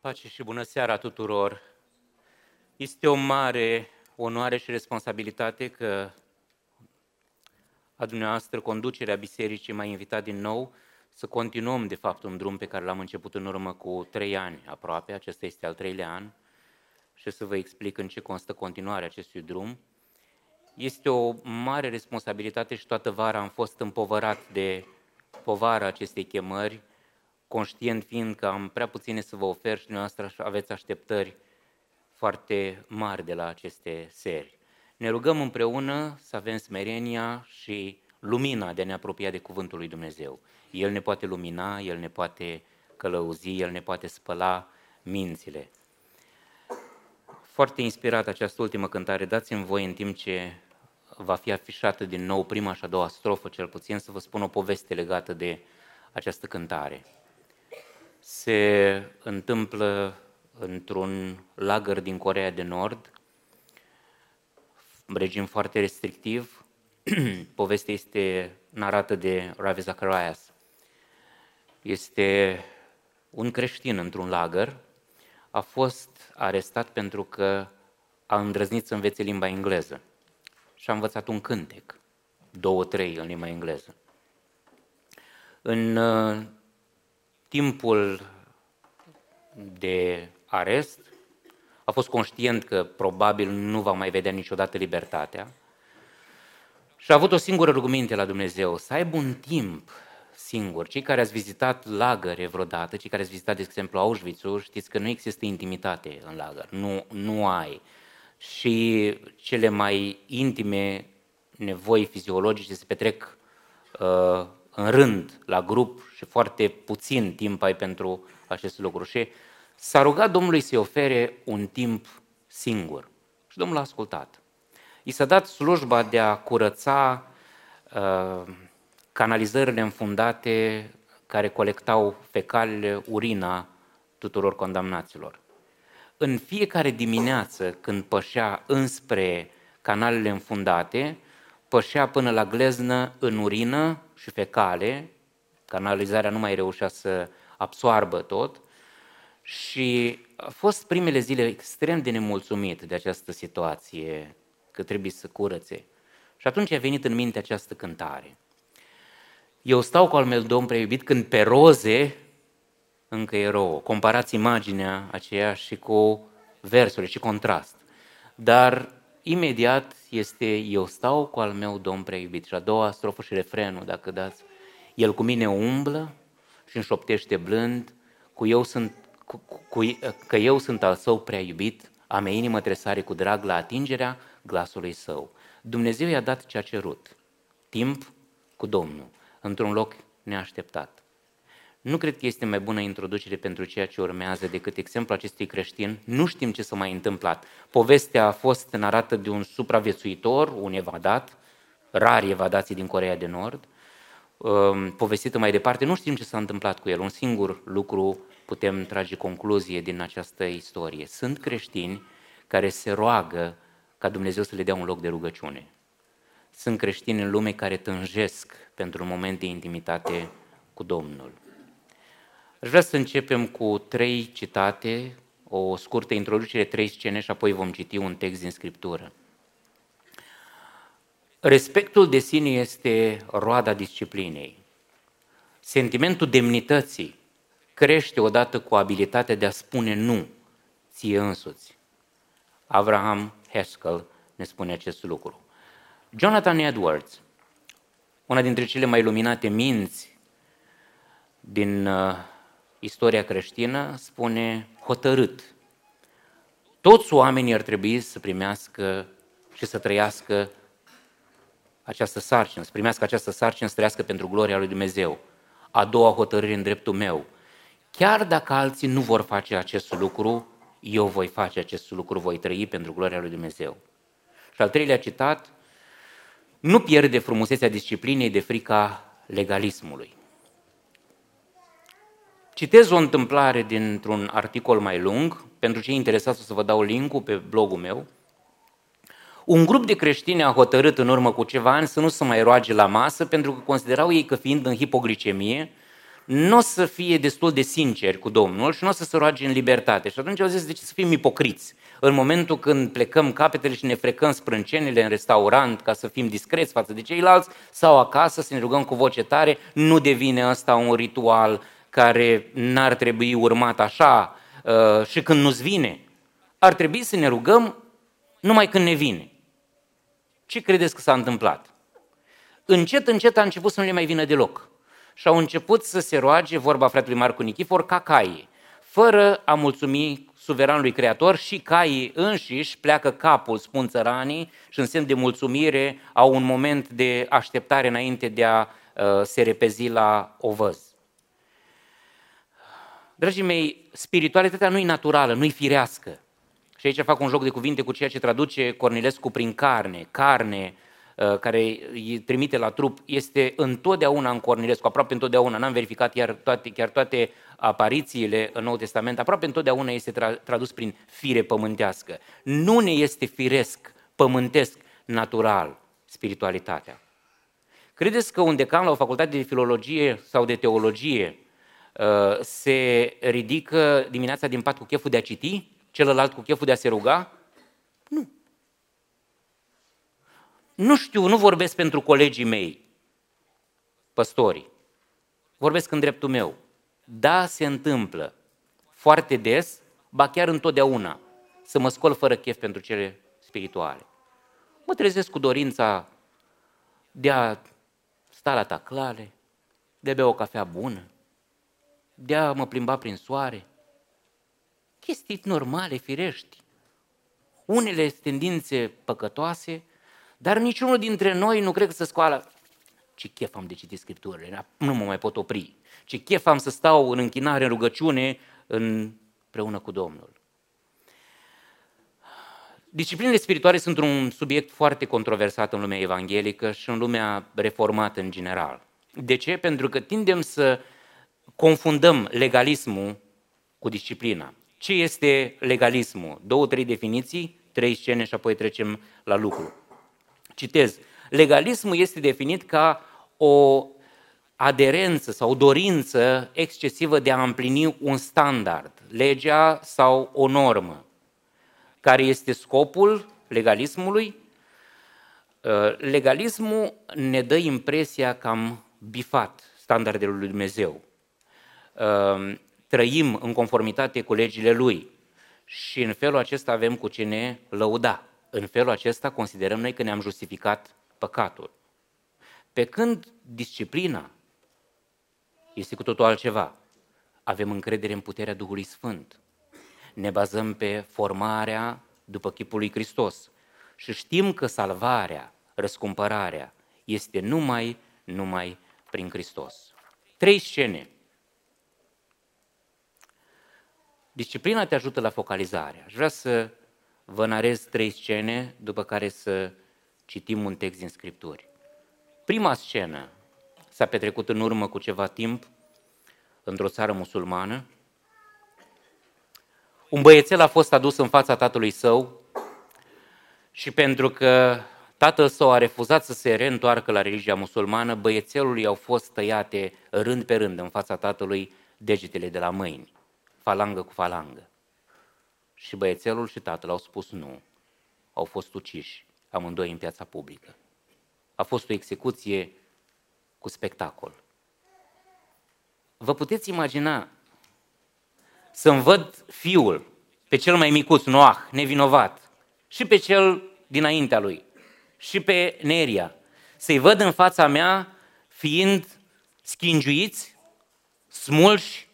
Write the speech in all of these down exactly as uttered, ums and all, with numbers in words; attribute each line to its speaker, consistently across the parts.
Speaker 1: Pace și bună seara tuturor! Este o mare onoare și responsabilitate că a dumneavoastră, conducerea bisericii, m-a invitat din nou să continuăm, de fapt, un drum pe care l-am început în urmă cu trei ani aproape. Acesta este al treilea an și să vă explic în ce constă continuarea acestui drum. Este o mare responsabilitate și toată vara am fost împovărat de povara acestei chemări, conștient fiind că am prea puține să vă ofer și dumneavoastră aveți așteptări foarte mari de la aceste seri. Ne rugăm împreună să avem smerenia și lumina de a ne apropia de Cuvântul lui Dumnezeu. El ne poate lumina, El ne poate călăuzi, El ne poate spăla mințile. Foarte inspirat această ultimă cântare, dați-mi voi în timp ce va fi afișată din nou prima și a doua strofă, cel puțin, să vă spun o poveste legată de această cântare. Se întâmplă într-un lagăr din Coreea de Nord, regim foarte restrictiv. Povestea este narată de Ravi Zacharias. Este un creștin într-un lagăr, a fost arestat pentru că a îndrăznit să învețe limba engleză și a învățat un cântec, două, trei în limba engleză. În uh, timpul de arest, a fost conștient că probabil nu va mai vedea niciodată libertatea și a avut o singură rugăminte la Dumnezeu, să aibă un timp singur. Cei care ați vizitat lagăre vreodată, cei care ați vizitat, de exemplu, Auschwitz-ul, știți că nu există intimitate în lagăr, nu, nu ai. Și cele mai intime nevoi fiziologice se petrec uh, în rând, la grup, și foarte puțin timp ai pentru acest lucru. Și s-a rugat Domnului să-i ofere un timp singur. Și Domnul a ascultat. I s-a dat slujba de a curăța uh, canalizările înfundate care colectau fecalele, urina tuturor condamnaților. În fiecare dimineață, când pășea înspre canalele înfundate, pășea până la gleznă în urină și fecale, canalizarea nu mai reușea să absoarbă tot, și a fost primele zile extrem de nemulțumit de această situație, că trebuie să curățe. Și atunci a venit în minte această cântare. Eu stau cu al meu Domn prea iubit când pe roze încă e rouă. Comparați imaginea aceea și cu versurile și contrast. Dar imediat este eu stau cu al meu Domn prea iubit. Și a doua strofă și refrenul, dacă dați. El cu mine umblă și înșoptește blând, cu eu sunt, cu, cu, că eu sunt al său prea iubit, a mea inimă tresare cu drag la atingerea glasului său. Dumnezeu i-a dat ce a cerut, timp cu Domnul, într-un loc neașteptat. Nu cred că este mai bună introducere pentru ceea ce urmează decât exemplul acestui creștin. Nu știm ce s-a mai întâmplat. Povestea a fost narată de un supraviețuitor, un evadat, rari evadații din Coreea de Nord, povestită mai departe. Nu știm ce s-a întâmplat cu el. Un singur lucru putem trage concluzie din această istorie. Sunt creștini care se roagă ca Dumnezeu să le dea un loc de rugăciune. Sunt creștini în lume care tânjesc pentru un moment de intimitate cu Domnul. Aș vrea să începem cu trei citate, o scurtă introducere, trei scene și apoi vom citi un text din Scriptură. Respectul de sine este roada disciplinei. Sentimentul demnității crește odată cu abilitatea de a spune nu ție însuți. Abraham Haskell ne spune acest lucru. Jonathan Edwards, una dintre cele mai luminate minți din uh, istoria creștină, spune hotărât. Toți oamenii ar trebui să primească și să trăiască această sarcină, să primească această sarcină, să trăiască pentru gloria lui Dumnezeu. A doua hotărâre în dreptul meu. Chiar dacă alții nu vor face acest lucru, eu voi face acest lucru, voi trăi pentru gloria lui Dumnezeu. Și al treilea citat, nu pierde frumusețea disciplinei de frica legalismului. Citez o întâmplare dintr-un articol mai lung, pentru cei interesați o să vă dau link-ul pe blogul meu. Un grup de creștini a hotărât în urmă cu ceva ani să nu se mai roage la masă, pentru că considerau ei că fiind în hipoglicemie, nu o să fie destul de sinceri cu Domnul și nu o să se roage în libertate. Și atunci au zis, de ce să fim ipocriți? În momentul când plecăm capetele și ne frecăm sprâncenile în restaurant ca să fim discreți față de ceilalți sau acasă să ne rugăm cu voce tare, nu devine ăsta un ritual care n-ar trebui urmat așa uh, și când nu-ți vine. Ar trebui să ne rugăm numai când ne vine. Ce credeți că s-a întâmplat? Încet, încet a început să nu le mai vină deloc. Și au început să se roage, vorba fratelui Marcu Nichifor, ca caii. Fără a mulțumi suveranului Creator, și caii înșiși pleacă capul, spun țăranii, și în semn de mulțumire au un moment de așteptare înainte de a uh, se repezi la ovăz. Dragii mei, spiritualitatea nu e naturală, nu e firească. Și aici fac un joc de cuvinte cu ceea ce traduce Cornilescu prin carne. Carne, care îi trimite la trup, este întotdeauna în Cornilescu, aproape întotdeauna, n-am verificat chiar toate, chiar toate aparițiile în Noul Testament, aproape întotdeauna este tra- tradus prin fire pământească. Nu ne este firesc, pământesc, natural spiritualitatea. Credeți că un decan la o facultate de filologie sau de teologie se ridică dimineața din pat cu cheful de a citi, celălalt cu cheful de a se ruga? Nu. Nu știu, nu vorbesc pentru colegii mei, păstorii. Vorbesc în dreptul meu. Da, se întâmplă foarte des, ba chiar întotdeauna, să mă scol fără chef pentru cele spirituale. Mă trezesc cu dorința de a sta la taclale, de a bea o cafea bună, de a mă plimba prin soare. Chestii normale, firești. Unele tendințe păcătoase, dar niciunul dintre noi nu cred că să scoală. Ce chef am de citit Scripturile, nu mă mai pot opri. Ce chef am să stau în închinare, în rugăciune, împreună cu Domnul. Disciplinele spirituale sunt un subiect foarte controversat în lumea evanghelică și în lumea reformată în general. De ce? Pentru că tindem să confundăm legalismul cu disciplina. Ce este legalismul? Două, trei definiții, trei scene și apoi trecem la lucru. Citez. Legalismul este definit ca o aderență sau o dorință excesivă de a împlini un standard, legea sau o normă. Care este scopul legalismului? Legalismul ne dă impresia că am bifat standardele lui Dumnezeu. Trăim în conformitate cu legile Lui și în felul acesta avem cu ce ne lăuda. În felul acesta considerăm noi că ne-am justificat păcatul. Pe când disciplina este cu totul altceva. Avem încredere în puterea Duhului Sfânt. Ne bazăm pe formarea după chipul lui Hristos și știm că salvarea, răscumpărarea este numai, numai prin Hristos. Trei scene. Disciplina te ajută la focalizare. Aș vrea să vă narez trei scene, după care să citim un text din Scripturi. Prima scenă s-a petrecut în urmă cu ceva timp într-o țară musulmană. Un băiețel a fost adus în fața tatălui său și pentru că tatăl său a refuzat să se reîntoarcă la religia musulmană, băiețelului au fost tăiate rând pe rând în fața tatălui degetele de la mâini, falangă cu falangă. Și băiețelul și tatăl au spus nu, au fost uciși amândoi în piața publică. A fost o execuție cu spectacol. Vă puteți imagina să-mi văd fiul, pe cel mai micuț, Noah, nevinovat, și pe cel dinaintea lui, și pe Neria, să-i văd în fața mea fiind schingiuiți, smulși,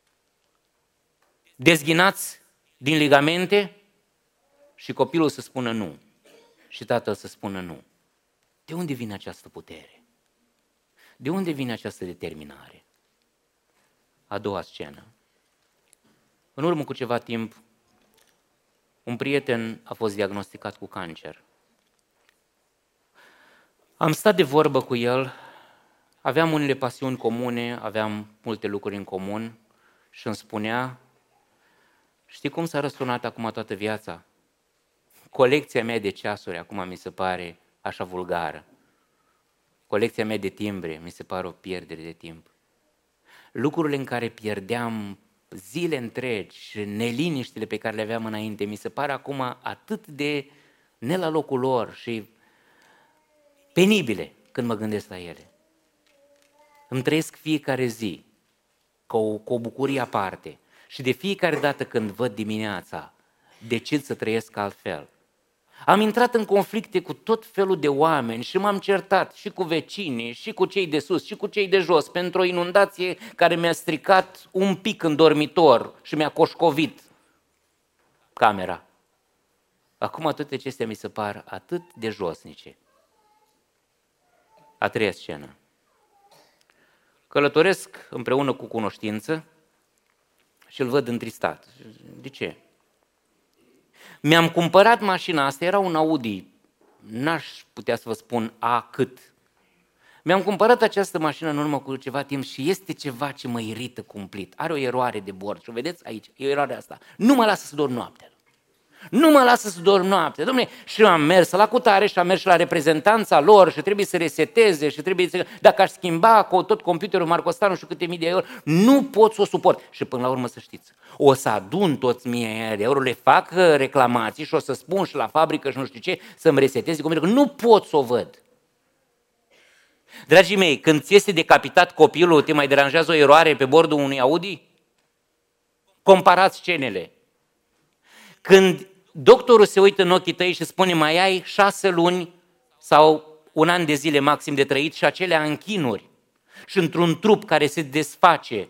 Speaker 1: dezghinați din ligamente și copilul să spună nu și tatăl să spună nu. De unde vine această putere? De unde vine această determinare? A doua scenă. În urmă cu ceva timp, un prieten a fost diagnosticat cu cancer. Am stat de vorbă cu el, aveam unele pasiuni comune, aveam multe lucruri în comun și îmi spunea: știi cum s-a răsunat acum toată viața? Colecția mea de ceasuri acum mi se pare așa vulgară. Colecția mea de timbre mi se pare o pierdere de timp. lucrurile în care pierdeam zile întregi și neliniștile pe care le aveam înainte, mi se pare acum atât de ne la locul lor și penibile când mă gândesc la ele. Îmi trăiesc fiecare zi cu o, cu o bucurie aparte și de fiecare dată când văd dimineața, decid să trăiesc altfel. Am intrat în conflicte cu tot felul de oameni și m-am certat și cu vecinii, și cu cei de sus, și cu cei de jos, pentru o inundație care mi-a stricat un pic în dormitor și mi-a coșcovit camera. Acum toate acestea mi se par atât de josnice. A treia scenă. Călătoresc împreună cu cunoștință și îl văd întristat. De ce? Mi-am cumpărat mașina asta, era un Audi, n-aș putea să vă spun a cât. Mi-am cumpărat această mașină în urmă cu ceva timp și este ceva ce mă irită cumplit. Are o eroare de bord și o vedeți aici, e eroarea asta. Nu mă lasă să dorm noaptea. Nu mă lasă să dorm noaptea. Dom'le, și am mers la cutare și am mers la reprezentanța lor și trebuie să reseteze și trebuie să... Dacă aș schimba cu tot computerul Marcostan, nu știu câte mii de euro, nu pot să o suport. Și până la urmă să știți, o să adun toți mii de euro, le fac reclamații și o să spun și la fabrică și nu știu ce, să-mi reseteze computerul, că nu pot să o văd. Dragii mei, când ți este decapitat copilul, te mai deranjează o eroare pe bordul unui Audi? Comparați scenele. Când doctorul se uită în ochii tăi și spune mai ai șase luni sau un an de zile maxim de trăit și acelea închinuri și într-un trup care se desface,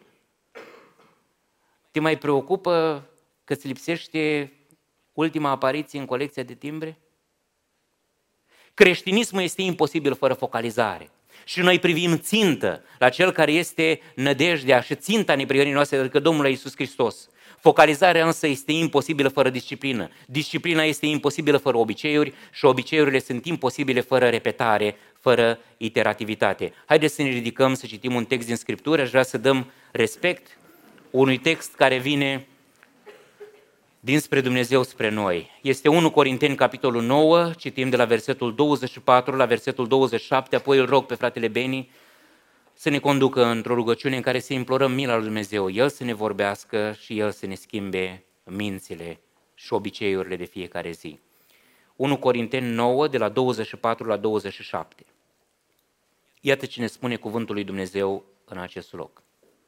Speaker 1: te mai preocupă că îți lipsește ultima apariție în colecția de timbre? Creștinismul este imposibil fără focalizare. Și noi privim țintă la Cel care este nădejdea și ținta neprihănirii noastre, adică Domnul Iisus Hristos. Focalizarea însă este imposibilă fără disciplină. Disciplina este imposibilă fără obiceiuri și obiceiurile sunt imposibile fără repetare, fără iterativitate. Haideți să ne ridicăm să citim un text din Scriptură. Aș vrea să dăm respect unui text care vine dinspre Dumnezeu spre noi. Este unu Corinteni, capitolul nouă, citim de la versetul douăzeci și patru la versetul douăzeci și șapte, apoi îl rog pe fratele Beni să ne conducă într-o rugăciune în care să implorăm mila lui Dumnezeu, El să ne vorbească și El să ne schimbe mințile și obiceiurile de fiecare zi. unu Corinteni nouă, de la douăzeci și patru la douăzeci și șapte. Iată ce ne spune cuvântul lui Dumnezeu în acest loc.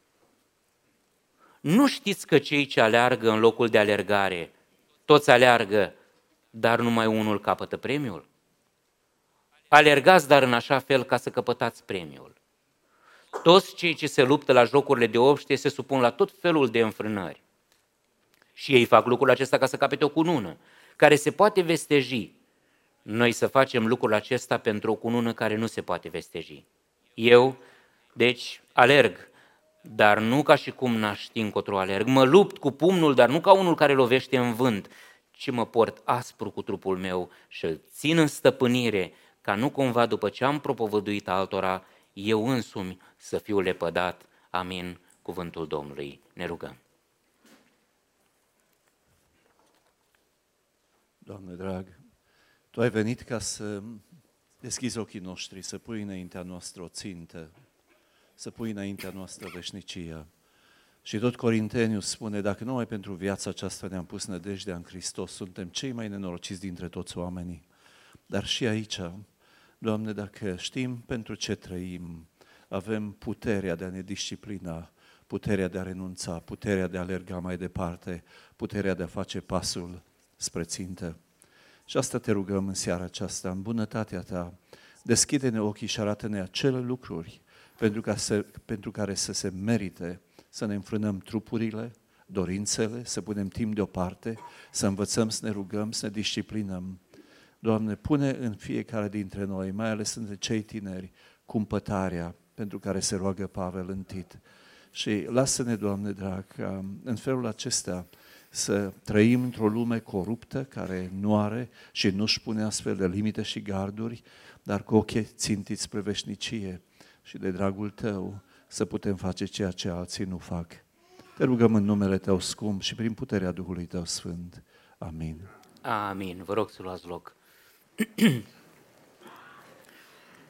Speaker 1: Nu știți că cei ce aleargă în locul de alergare, toți aleargă, dar numai unul capătă premiul? Alergați, dar în așa fel ca să căpătați premiul. Toți cei ce se luptă la jocurile de obște se supun la tot felul de înfrânări. Și ei fac lucrul acesta ca să capete o cunună, care se poate vesteji. Noi să facem lucrul acesta pentru o cunună care nu se poate vesteji. Eu, deci, alerg, dar nu ca și cum n-aș ști încotro alerg. Mă lupt cu pumnul, dar nu ca unul care lovește în vânt, ci mă port aspru cu trupul meu și îl țin în stăpânire, ca nu cumva după ce am propovăduit altora, eu însumi să fiu lepădat. Amin. Cuvântul Domnului. Ne rugăm.
Speaker 2: Doamne drag, Tu ai venit ca să deschizi ochii noștri, să pui înaintea noastră o țintă, să pui înaintea noastră veșnicia. Și tot Corinteniu spune, dacă numai pentru viața aceasta ne-am pus nădejdea în Hristos, suntem cei mai nenorociți dintre toți oamenii. Dar și aici, Doamne, dacă știm pentru ce trăim, avem puterea de a ne disciplina, puterea de a renunța, puterea de a alerga mai departe, puterea de a face pasul spre țintă. Și asta te rugăm în seara aceasta, în bunătatea Ta, deschide-ne ochii și arată-ne acele lucruri pentru, ca să, pentru care să se merite să ne înfrânăm trupurile, dorințele, să punem timp deoparte, să învățăm să ne rugăm, să ne disciplinăm. Doamne, pune în fiecare dintre noi, mai ales între cei tineri, cumpătarea pentru care se roagă Pavel în Tit. Și lasă-ne, Doamne drag, în felul acesta să trăim într-o lume coruptă, care nu are și nu-și pune astfel de limite și garduri, dar cu ochii țintiți spre veșnicie și de dragul Tău să putem face ceea ce alții nu fac. Te rugăm în numele Tău scump și prin puterea Duhului Tău Sfânt. Amin.
Speaker 1: Amin. Vă rog să luați loc.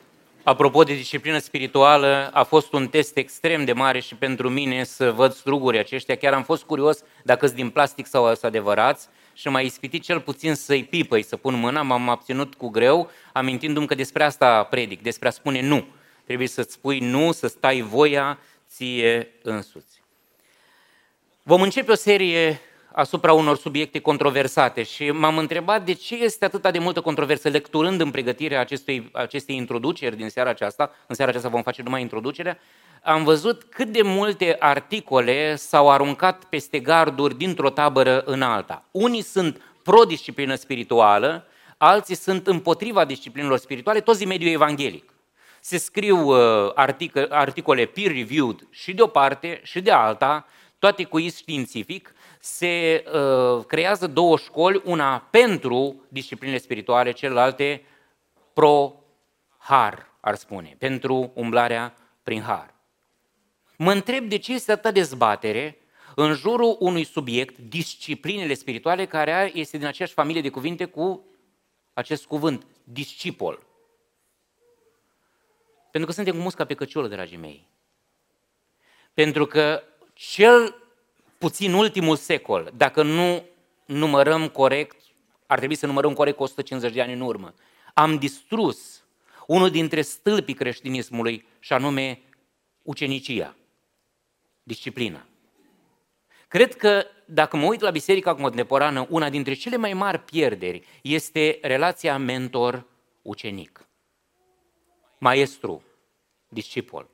Speaker 1: Apropo de disciplină spirituală, a fost un test extrem de mare și pentru mine să văd strugurii aceștia. Chiar am fost curios dacă sunt din plastic sau sunt adevărați și m-a ispitit cel puțin să-i pipăi, să pun mâna, m-am abținut cu greu, amintindu-mi că despre asta predic, despre a spune nu. Trebuie să-ți spui nu, să stai voia ție însuți. Vom începe o serie asupra unor subiecte controversate și m-am întrebat de ce este atât de multă controversă. Lecturând în pregătirea acestei, acestei introduceri din seara aceasta, în seara aceasta vom face numai introducerea, am văzut cât de multe articole s-au aruncat peste garduri dintr-o tabără în alta. Unii sunt pro-disciplină spirituală, alții sunt împotriva disciplinelor spirituale, toți din mediul evanghelic. Se scriu uh, artic- articole peer-reviewed și de o parte și de alta, toate cu iz științific. Se uh, creează două școli, una pentru disciplinele spirituale, celelalte pro-har, ar spune, pentru umblarea prin har. Mă întreb de ce este atâta dezbatere în jurul unui subiect, disciplinele spirituale, care este din aceeași familie de cuvinte cu acest cuvânt, discipol. Pentru că suntem cu musca pe căciulă, dragii mei. Pentru că cel puțin ultimul secol, dacă nu numărăm corect, ar trebui să numărăm corect o sută cincizeci de ani în urmă, am distrus unul dintre stâlpii creștinismului și anume ucenicia, disciplina. Cred că dacă mă uit la biserica contemporană, una dintre cele mai mari pierderi este relația mentor-ucenic, maestru, discipol.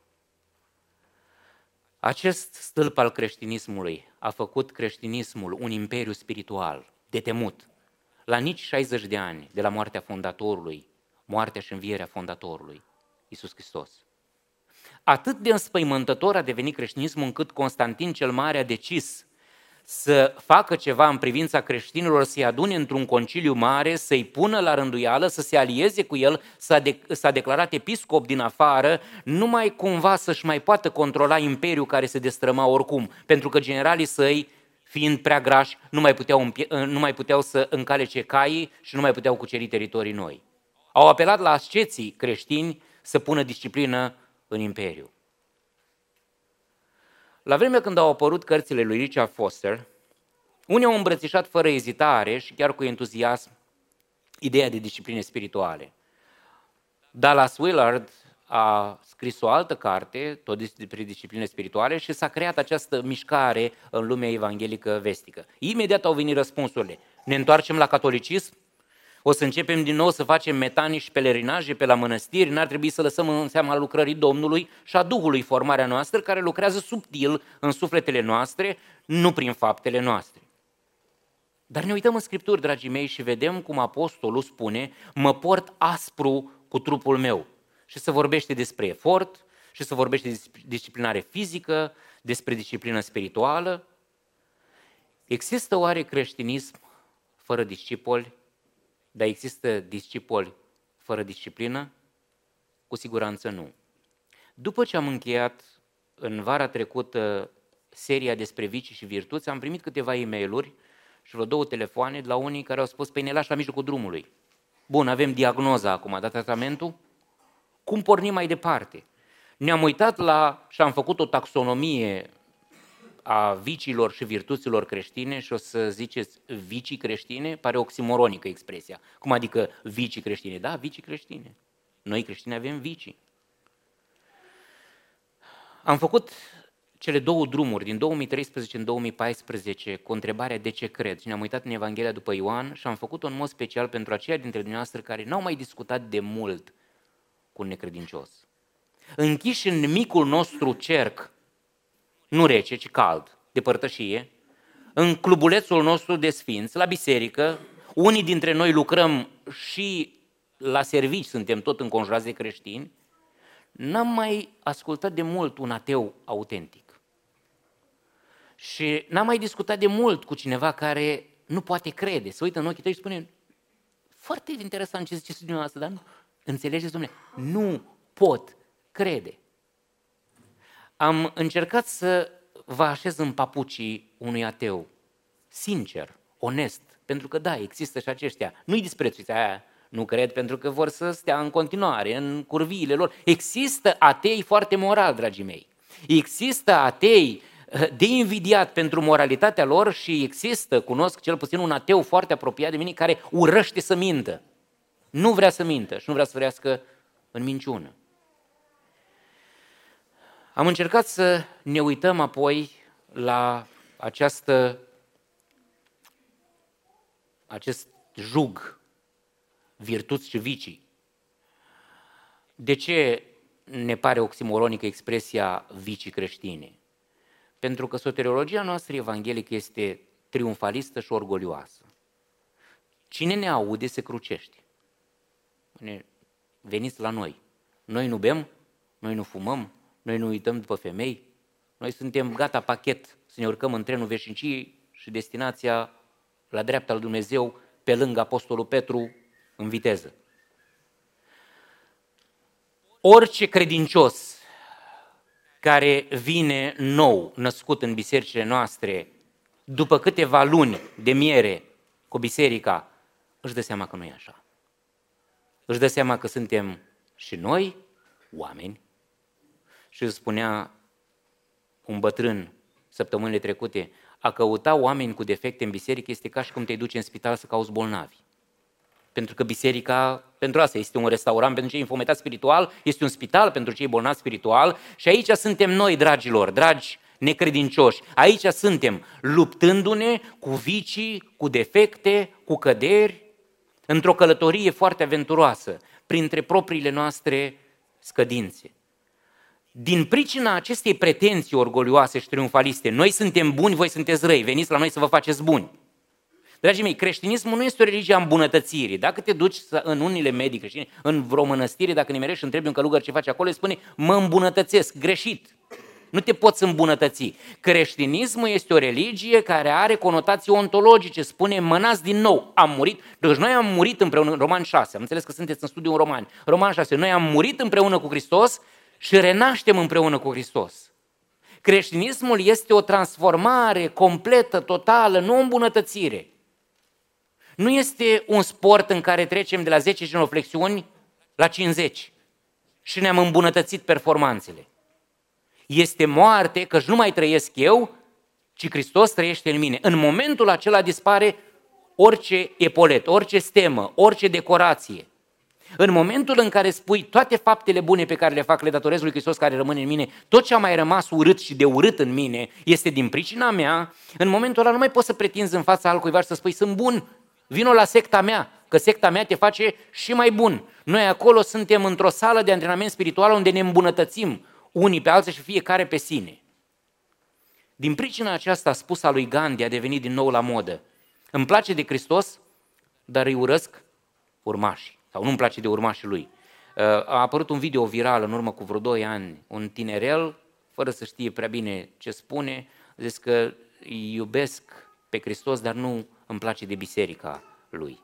Speaker 1: Acest stâlp al creștinismului a făcut creștinismul un imperiu spiritual de temut. La nici șaizeci de ani de la moartea fondatorului, moartea și învierea fondatorului, Iisus Hristos. Atât de înspăimântător a devenit creștinismul încât Constantin cel Mare a decis să facă ceva în privința creștinilor, să-i adune într-un conciliu mare, să-i pună la rânduială, să se alieze cu el, s-a, de- s-a declarat episcop din afară, numai cumva să-și mai poată controla imperiul care se destrăma oricum, pentru că generalii săi, fiind prea grași, nu mai puteau, nu mai puteau să încalece caii și nu mai puteau cuceri teritorii noi. Au apelat la asceții creștini să pună disciplină în imperiu. La vremea când au apărut cărțile lui Richard Foster, unii au îmbrățișat fără ezitare și chiar cu entuziasm ideea de discipline spirituale. Dallas Willard a scris o altă carte, tot despre discipline spirituale, și s-a creat această mișcare în lumea evanghelică vestică. Imediat au venit răspunsurile. Ne întoarcem la catolicism? O să începem din nou să facem metanii și pelerinaje pe la mănăstiri, n-ar trebui să lăsăm în seama lucrării Domnului și a Duhului formarea noastră, care lucrează subtil în sufletele noastre, nu prin faptele noastre. Dar ne uităm în Scripturi, dragii mei, și vedem cum apostolul spune, mă port aspru cu trupul meu. Și se vorbește despre efort, și se vorbește despre disciplinare fizică, despre disciplină spirituală. Există oare creștinism fără discipoli? Dar există discipoli fără disciplină? Cu siguranță nu. După ce am încheiat în vara trecută seria despre vicii și virtuți, am primit câteva e-mail-uri și vreo două telefoane de la unii care au spus, păi ne lași la mijlocul drumului. Bun, avem diagnoza acum, dar tratamentul? Cum pornim mai departe? Ne-am uitat la și am făcut o taxonomie a viciilor și virtuților creștine și o să ziceți vicii creștine, pare oximoronică expresia. Cum adică vicii creștine? Da, vicii creștine. Noi creștini avem vicii. Am făcut cele două drumuri din două mii treisprezece în două mii paisprezece cu întrebarea de ce cred. Și ne-am uitat în Evanghelia după Ioan și am făcut-o în mod special pentru aceia dintre dumneavoastră care n-au mai discutat de mult cu un necredincios. Închiși în micul nostru cerc, nu rece, ci cald, de părtășie, în clubulețul nostru de sfinți, la biserică, unii dintre noi lucrăm și la servici, suntem tot înconjurați de creștini, n-am mai ascultat de mult un ateu autentic. Și n-am mai discutat de mult cu cineva care nu poate crede, se uită în ochii tăi și spune, foarte interesant ce ziceți dumneavoastră, dar nu, înțelegeți, domnule, nu pot crede. Am încercat să vă așez în papucii unui ateu, sincer, onest, pentru că da, există și aceștia. Nu-i disprețuiți, aia, Nu cred pentru că vor să stea în continuare în curviile lor. Există atei foarte morali, dragii mei. Există atei de invidiat pentru moralitatea lor și există, cunosc cel puțin un ateu foarte apropiat de mine care urăște să mintă. Nu vrea să mintă și nu vrea să trăiască în minciună. Am încercat să ne uităm apoi la această, acest jug, virtuți și vicii. De ce ne pare oximoronică expresia vicii creștine? Pentru că soteriologia noastră evanghelică este triumfalistă și orgolioasă. Cine ne aude se crucește. Veniți la noi. Noi nu bem, noi nu fumăm, noi nu uităm după femei, noi suntem gata pachet să ne urcăm în trenul veșniciei și destinația la dreapta lui Dumnezeu, pe lângă Apostolul Petru, în viteză. Orice credincios care vine nou, născut în bisericile noastre, după câteva luni de miere cu biserica, își dă seama că nu e așa. Își dă seama că suntem și noi oameni. Și îți spunea un bătrân săptămânile trecute, a căuta oameni cu defecte în biserică este ca și cum te duci în spital să cauți bolnavi. Pentru că biserica, pentru asta, este un restaurant pentru cei infometați spiritual, este un spital pentru cei bolnavi spiritual și aici suntem noi, dragilor, dragi necredincioși. Aici suntem luptându-ne cu vicii, cu defecte, cu căderi, într-o călătorie foarte aventuroasă, printre propriile noastre scădințe. Din pricina acestei pretenții orgolioase și triumfaliste, noi suntem buni, voi sunteți răi, veniți la noi să vă faceți buni. Dragii mei, creștinismul nu este o religie a îmbunătățirii. Dacă te duci în unile medii creștine, în vreo mănăstire, dacă nimerești și întrebi un călugăr ce face acolo, îi spune, mă îmbunătățesc, greșit. Nu te poți îmbunătăți. Creștinismul este o religie care are conotații ontologice, spune mânați din nou, am murit. Deci noi am murit împreună, în Roman șase, am înțeles că sunteți în studiu în Romani, Roman șase, noi am murit împreună cu Hristos și renaștem împreună cu Hristos. Creștinismul este o transformare completă, totală, nu o îmbunătățire. Nu este un sport în care trecem de la zece genoflexiuni la cincizeci și ne-am îmbunătățit performanțele. Este moarte, căci nu mai trăiesc eu, ci Hristos trăiește în mine. În momentul acela dispare orice epolet, orice stemă, orice decorație. În momentul în care spui toate faptele bune pe care le fac, le datorez lui Hristos care rămâne în mine, tot ce a mai rămas urât și de urât în mine este din pricina mea, în momentul ăla nu mai poți să pretinzi în fața altcuiva și să spui sunt bun, vino la secta mea, că secta mea te face și mai bun. Noi acolo suntem într-o sală de antrenament spiritual unde ne îmbunătățim unii pe alții și fiecare pe sine. Din pricina aceasta spusa lui Gandhi a devenit din nou la modă. Îmi place de Hristos, dar îi urăsc urmașii. Sau nu-mi place de urmașii lui. A apărut un video viral în urmă cu vreo doi ani, un tinerel, fără să știe prea bine ce spune, zice că iubesc pe Hristos, dar nu îmi place de biserica lui.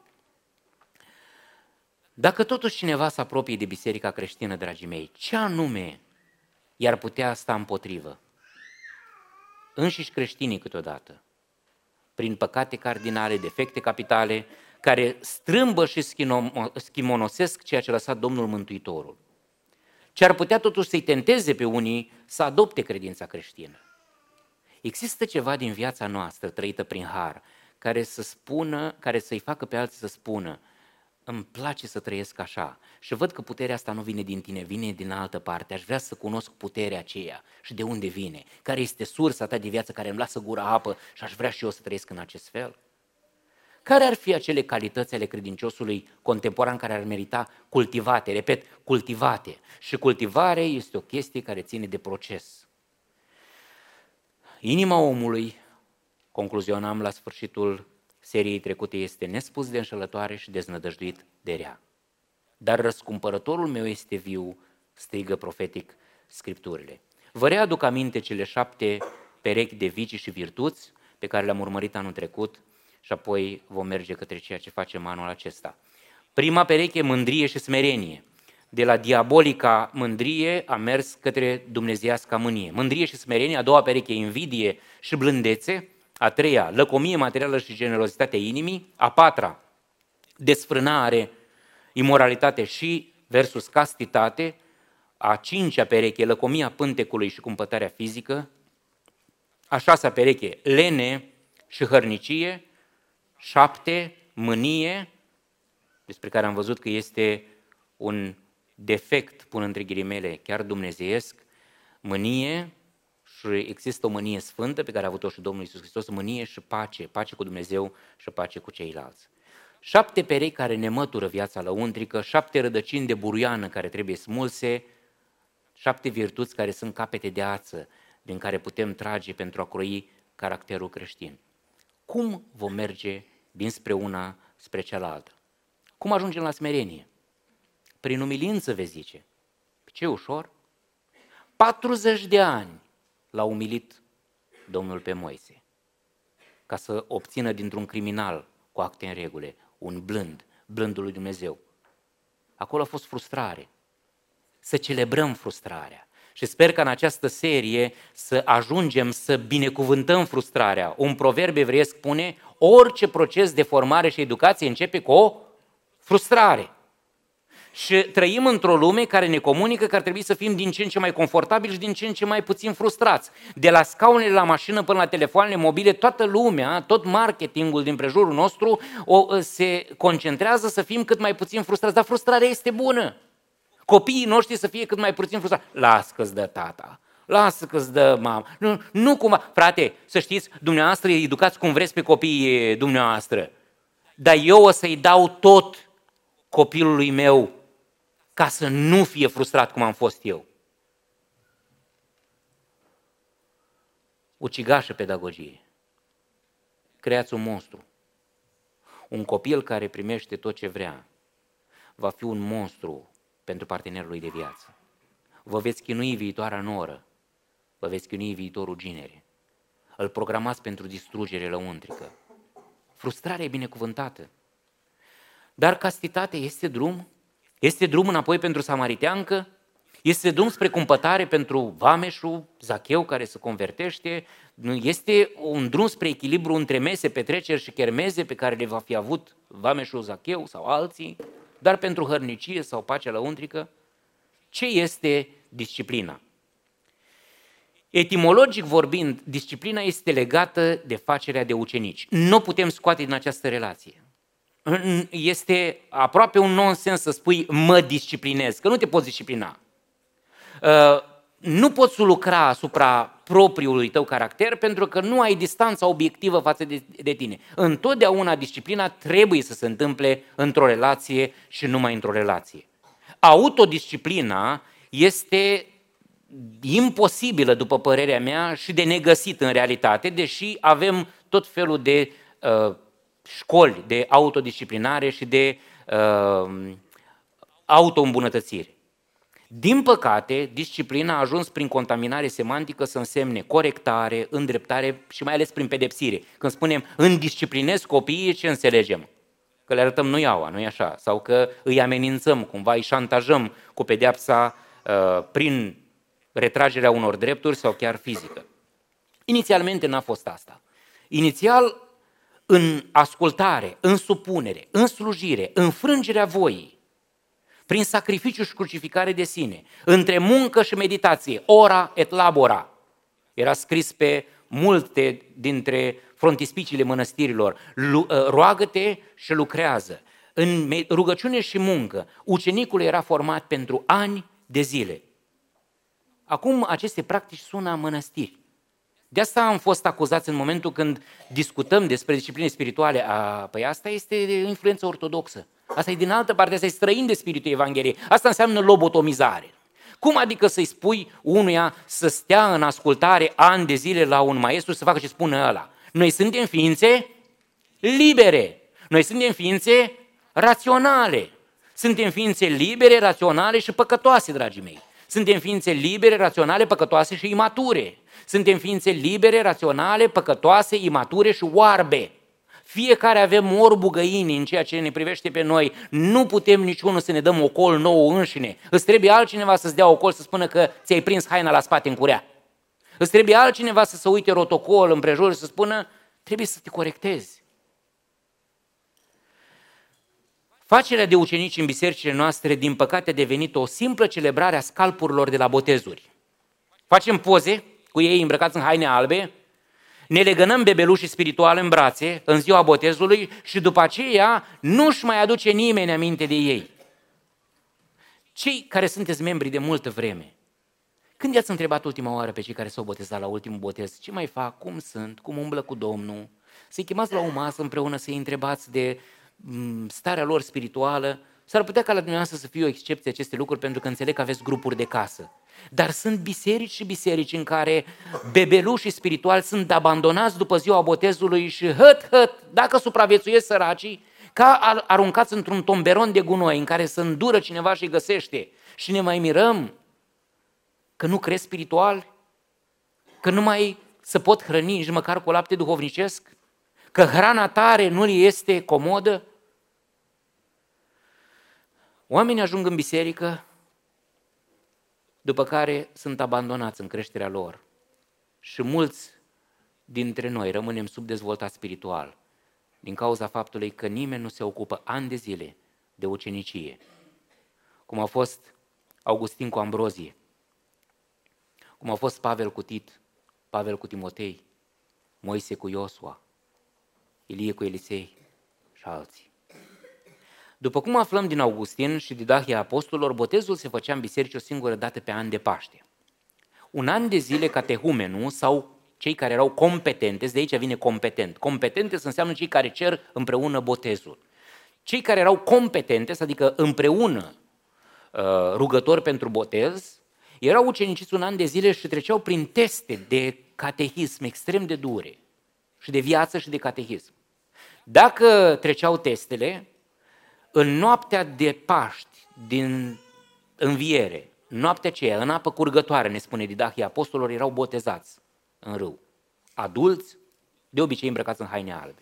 Speaker 1: Dacă totuși cineva se apropie de biserica creștină, dragii mei, ce anume i-ar putea sta împotrivă? Înșiși creștinii câteodată, prin păcate cardinale, defecte capitale, care strâmbă și schimonosesc ceea ce a lăsat Domnul Mântuitorul. Ce ar putea totuși să-i tenteze pe unii să adopte credința creștină. Există ceva din viața noastră trăită prin har, care să spună, care să-i facă pe alții să spună, îmi place să trăiesc așa și văd că puterea asta nu vine din tine, vine din altă parte, aș vrea să cunosc puterea aceea și de unde vine, care este sursa ta de viață care îmi lasă gura apă și aș vrea și eu să trăiesc în acest fel. Care ar fi acele calități ale credinciosului contemporan care ar merita cultivate, repet, cultivate. Și cultivare este o chestie care ține de proces. Inima omului, concluzionam la sfârșitul seriei trecute, este nespus de înșelătoare și deznădăjduit de rea. Dar răscumpărătorul meu este viu, strigă profetic Scripturile. Vă readuc aminte cele șapte perechi de vicii și virtuți pe care le-am urmărit anul trecut și apoi vom merge către ceea ce facem anul acesta. Prima pereche, mândrie și smerenie. De la diabolica mândrie a mers către dumnezeiasca mânie. Mândrie și smerenie, a doua pereche, invidie și blândețe. A treia, lăcomie materială și generozitatea inimii. A patra, desfrânare imoralitate și versus castitate, a cincea pereche, lăcomia pântecului și cumpătarea fizică, a șasea pereche, lene și hărnicie, șapte, mânie, despre care am văzut că este un defect, pun între ghilimele, chiar dumnezeiesc, mânie, și există o mânie sfântă pe care a avut-o și Domnul Iisus Hristos, mânie și pace, pace cu Dumnezeu și pace cu ceilalți. Șapte perechi care ne mătură viața lăuntrică, șapte rădăcini de buruiană care trebuie smulse, șapte virtuți care sunt capete de ață din care putem trage pentru a croi caracterul creștin. Cum vom merge dinspre una spre cealaltă? Cum ajungem la smerenie? Prin umilință, vei zice. Ce ușor? patruzeci de ani l-a umilit Domnul pe Moise ca să obțină dintr-un criminal cu acte în regulă un blând, blândul lui Dumnezeu. Acolo a fost frustrare. Să celebrăm frustrarea. Și sper că în această serie să ajungem să binecuvântăm frustrarea. Un proverb evreiesc spune, orice proces de formare și educație începe cu o frustrare. Și trăim într-o lume care ne comunică că ar trebui să fim din ce în ce mai confortabili și din ce în ce mai puțin frustrați. De la scaunele la mașină până la telefoanele mobile, toată lumea, tot marketingul din prejurul nostru o, se concentrează să fim cât mai puțin frustrați. Dar frustrarea este bună. Copiii noștri să fie cât mai puțin frustrați. Lasă că-ți dă tata, lasă că-ți dă mama. Nu, nu cumva. Frate, să știți, dumneavoastră îi educați cum vreți pe copiii dumneavoastră. Dar eu o să-i dau tot copilului meu ca să nu fie frustrat cum am fost eu. Ucigașă pedagogie. Creați un monstru. Un copil care primește tot ce vrea va fi un monstru pentru partenerul lui de viață. Vă veți chinui viitoarea noră, vă veți chinui viitorul ginere. Îl programați pentru distrugere lăuntrică. Frustrarea e binecuvântată. Dar castitatea este drum? Este drum înapoi pentru samariteancă? Este drum spre cumpătare pentru vameșul, Zacheu, care se convertește? Este un drum spre echilibru între mese, petreceri și chermeze pe care le va fi avut vameșul Zacheu sau alții? Dar pentru hărnicie sau pacea lăuntrică? Ce este disciplina? Etimologic vorbind, disciplina este legată de facerea de ucenici. Nu putem scoate din această relație. Este aproape un nonsens să spui mă disciplinez, că nu te poți disciplina. Nu poți lucra asupra propriului tău caracter pentru că nu ai distanța obiectivă față de, de tine. Întotdeauna disciplina trebuie să se întâmple într-o relație și numai într-o relație. Autodisciplina este imposibilă, după părerea mea, și de negăsit în realitate, deși avem tot felul de uh, școli de autodisciplinare și de uh, auto-îmbunătățire. Din păcate, disciplina a ajuns prin contaminare semantică să însemne corectare, îndreptare și mai ales prin pedepsire. Când spunem îndisciplinez copiii, ce înțelegem? Că le arătăm nu iaua, nu-i așa? Sau că îi amenințăm, cumva îi șantajăm cu pedeapsa uh, prin retragerea unor drepturi sau chiar fizică. Inițialmente n-a fost asta. Inițial, în ascultare, în supunere, în slujire, în frângerea voii, prin sacrificiu și crucificare de sine, între muncă și meditație, ora et labora, era scris pe multe dintre frontispiciile mănăstirilor, roagă-te și lucrează. În rugăciune și muncă, ucenicul era format pentru ani de zile. Acum aceste practici sună a mănăstiri. De asta am fost acuzați în momentul când discutăm despre discipline spirituale. A, păi asta este de influență ortodoxă. Asta e din altă parte, asta e străin de spiritul Evangheliei. Asta înseamnă lobotomizare. Cum adică să-i spui unuia să stea în ascultare ani de zile la un maestru să facă ce spune ăla? Noi suntem ființe libere. Noi suntem ființe raționale. Suntem ființe libere, raționale și păcătoase, dragii mei. Suntem ființe libere, raționale, păcătoase și imature. Suntem ființe libere, raționale, păcătoase, imature și oarbe. Fiecare avem orbul găinii în ceea ce ne privește pe noi. Nu putem niciunul să ne dăm ocol nouă înșine. Îți trebuie altcineva să-ți dea ocol să spună că ți-ai prins haina la spate în curea. Îți trebuie altcineva să se uite rotocol împrejur și să spună trebuie să te corectezi. Facerea de ucenici în bisericile noastre, din păcate, a devenit o simplă celebrare a scalpurilor de la botezuri. Facem poze cu ei îmbrăcați în haine albe, ne legănăm bebelușii spirituale în brațe în ziua botezului și după aceea nu-și mai aduce nimeni aminte de ei. Cei care sunteți membri de multă vreme, când i-ați întrebat ultima oară pe cei care s-au botezat la ultimul botez, ce mai fac, cum sunt, cum umblă cu Domnul, să-i chemați la o masă împreună, să-i întrebați de starea lor spirituală? S-ar putea ca la dumneavoastră să fie o excepție aceste lucruri, pentru că înțeleg că aveți grupuri de casă. Dar sunt biserici și biserici în care bebelușii spirituali sunt abandonați după ziua botezului și hăt, hăt, dacă supraviețuiesc săracii, ca aruncați într-un tomberon de gunoi în care se îndură cineva și îi găsește. Și ne mai mirăm că nu cresc spiritual, că nu mai se pot hrăni nici măcar cu lapte duhovnicesc, că hrana tare nu li este comodă. Oamenii ajung în biserică, după care sunt abandonați în creșterea lor. Și mulți dintre noi rămânem subdezvoltați spiritual, din cauza faptului că nimeni nu se ocupă ani de zile de ucenicie, cum a fost Augustin cu Ambrozie, cum a fost Pavel cu Tit, Pavel cu Timotei, Moise cu Iosua, Ilie cu Elisei și alții. După cum aflăm din Augustin și Didahia Apostolilor, botezul se făcea în biserici o singură dată pe an de Paște. Un an de zile catehumenul sau cei care erau competentes, de aici vine competent. Competentes înseamnă cei care cer împreună botezul. Cei care erau competentes, adică împreună rugători pentru botez, erau uceniciți un an de zile și treceau prin teste de catehism extrem de dure și de viață și de catehism. Dacă treceau testele, în noaptea de Paști, din înviere, noaptea aceea, în apă curgătoare, ne spune Didahia Apostolilor, erau botezați în râu. Adulți, de obicei îmbrăcați în haine albe.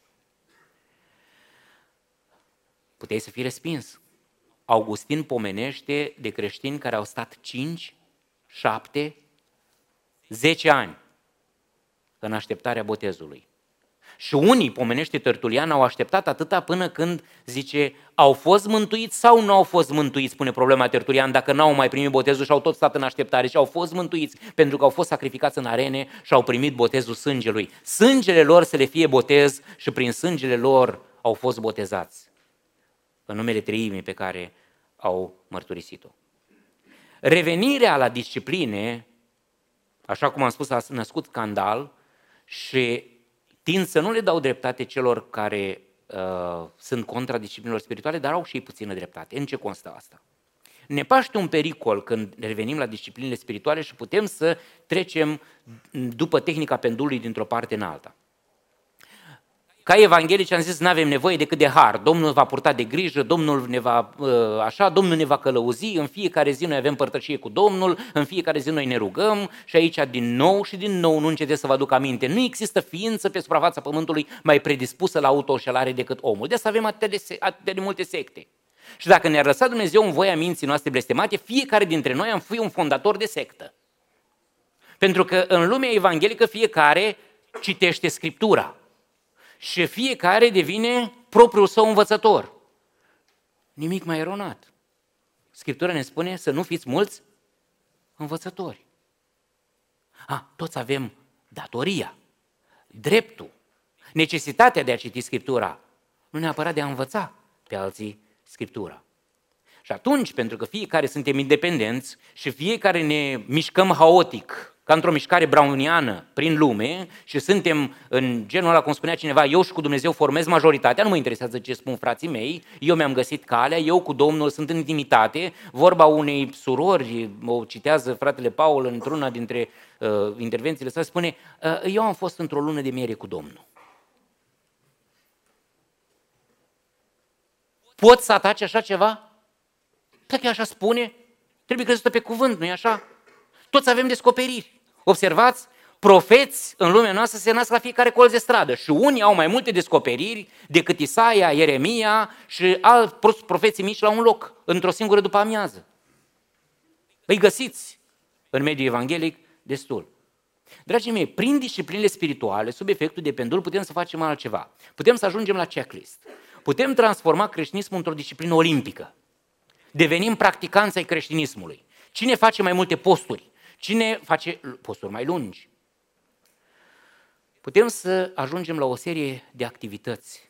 Speaker 1: Puteai să fii respins. Augustin pomenește de creștini care au stat cinci, șapte, zece ani în așteptarea botezului. Și unii, pomenește Tertulian, au așteptat atâta până când, zice, au fost mântuiți sau nu au fost mântuiți, spune problema Tertulian, dacă n-au mai primit botezul și au tot stat în așteptare și au fost mântuiți pentru că au fost sacrificați în arene și au primit botezul sângelui. Sângele lor să le fie botez și prin sângele lor au fost botezați în numele Treimii pe care au mărturisit-o. Revenirea la discipline, așa cum am spus, a născut scandal și tind să nu le dau dreptate celor care uh, sunt contra disciplinelor spirituale, dar au și ei puțină dreptate. În ce constă asta? Ne paște un pericol când revenim la disciplinele spirituale și putem să trecem după tehnica pendulului dintr-o parte în alta. Ca evanghelici am zis, nu avem nevoie decât de har. Domnul va purta de grijă, Domnul ne va, așa, Domnul ne va călăuzi, în fiecare zi noi avem părtășie cu Domnul, în fiecare zi noi ne rugăm și aici din nou și din nou nu încetez să vă aduc aminte. Nu există ființă pe suprafața pământului mai predispusă la autoșelare decât omul. De asta avem atât de, atât de multe secte. Și dacă ne-ar lăsa Dumnezeu în voia minții noastre blestemate, fiecare dintre noi am fi un fondator de sectă. Pentru că în lumea evanghelică fiecare citește Scriptura. Și fiecare devine propriul său învățător. Nimic mai eronat. Scriptura ne spune să nu fiți mulți învățători. A, toți avem datoria, dreptul, necesitatea de a citi Scriptura, nu neapărat de a învăța pe alții Scriptura. Și atunci, pentru că fiecare suntem independenți și fiecare ne mișcăm haotic, ca într-o mișcare browniană prin lume și suntem în genul ăla, cum spunea cineva, eu și cu Dumnezeu formez majoritatea, nu mă interesează ce spun frații mei, eu mi-am găsit calea, eu cu Domnul sunt în intimitate, vorba unei surori, o citează fratele Paul într-una dintre uh, intervențiile sale, spune, uh, eu am fost într-o lună de miere cu Domnul. Poți să ataci așa ceva? Dacă așa spune, trebuie crezut pe cuvânt, nu-i așa? Toți avem descoperiri. Observați, profeți în lumea noastră se nasc la fiecare colț de stradă și unii au mai multe descoperiri decât Isaia, Ieremia și alți profeții mici la un loc, într-o singură după amiază. Îi găsiți în mediul evanghelic destul. Dragii mei, prin disciplinele spirituale, sub efectul de pendul, putem să facem altceva. Putem să ajungem la checklist. Putem transforma creștinismul într-o disciplină olimpică. Devenim practicanți ai creștinismului. Cine face mai multe posturi? Cine face posturi mai lungi? Putem să ajungem la o serie de activități.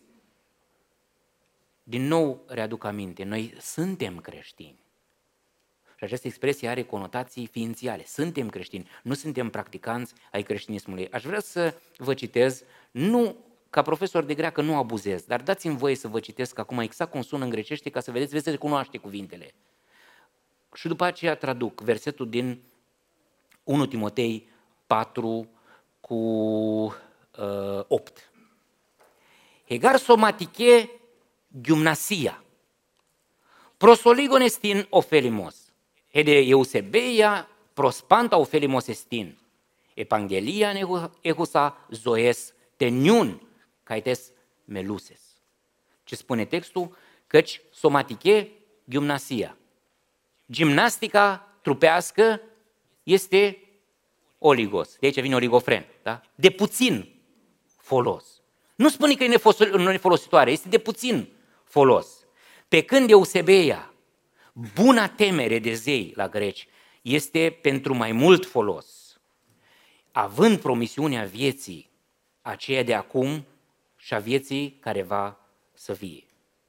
Speaker 1: Din nou readuc aminte, noi suntem creștini. Și această expresie are conotații ființiale. Suntem creștini, nu suntem practicanți ai creștinismului. Aș vrea să vă citez, nu ca profesor de greacă nu abuzez, dar dați-mi voie să vă citesc acum exact cum sună în grecește ca să vedeți, veți recunoaște cuvintele. Și după aceea traduc versetul din unu Timotei patru cu uh, opt. Hegar somatike gymnasia, prosoligon estin ofelimos, hede eusebeia prospanta ofelimos estin, evangelia ehusa zoes teniun, caites meluses. Ce spune textul? Căci somatike gymnasia. Gimnastica trupească este oligos. De aici vine oligofren. Da? De puțin folos. Nu spune că e nefolositoare, este de puțin folos. Pe când eusebeia, buna temere de zei la greci, este pentru mai mult folos. Având promisiunea vieții aceea de acum și a vieții care va să vie.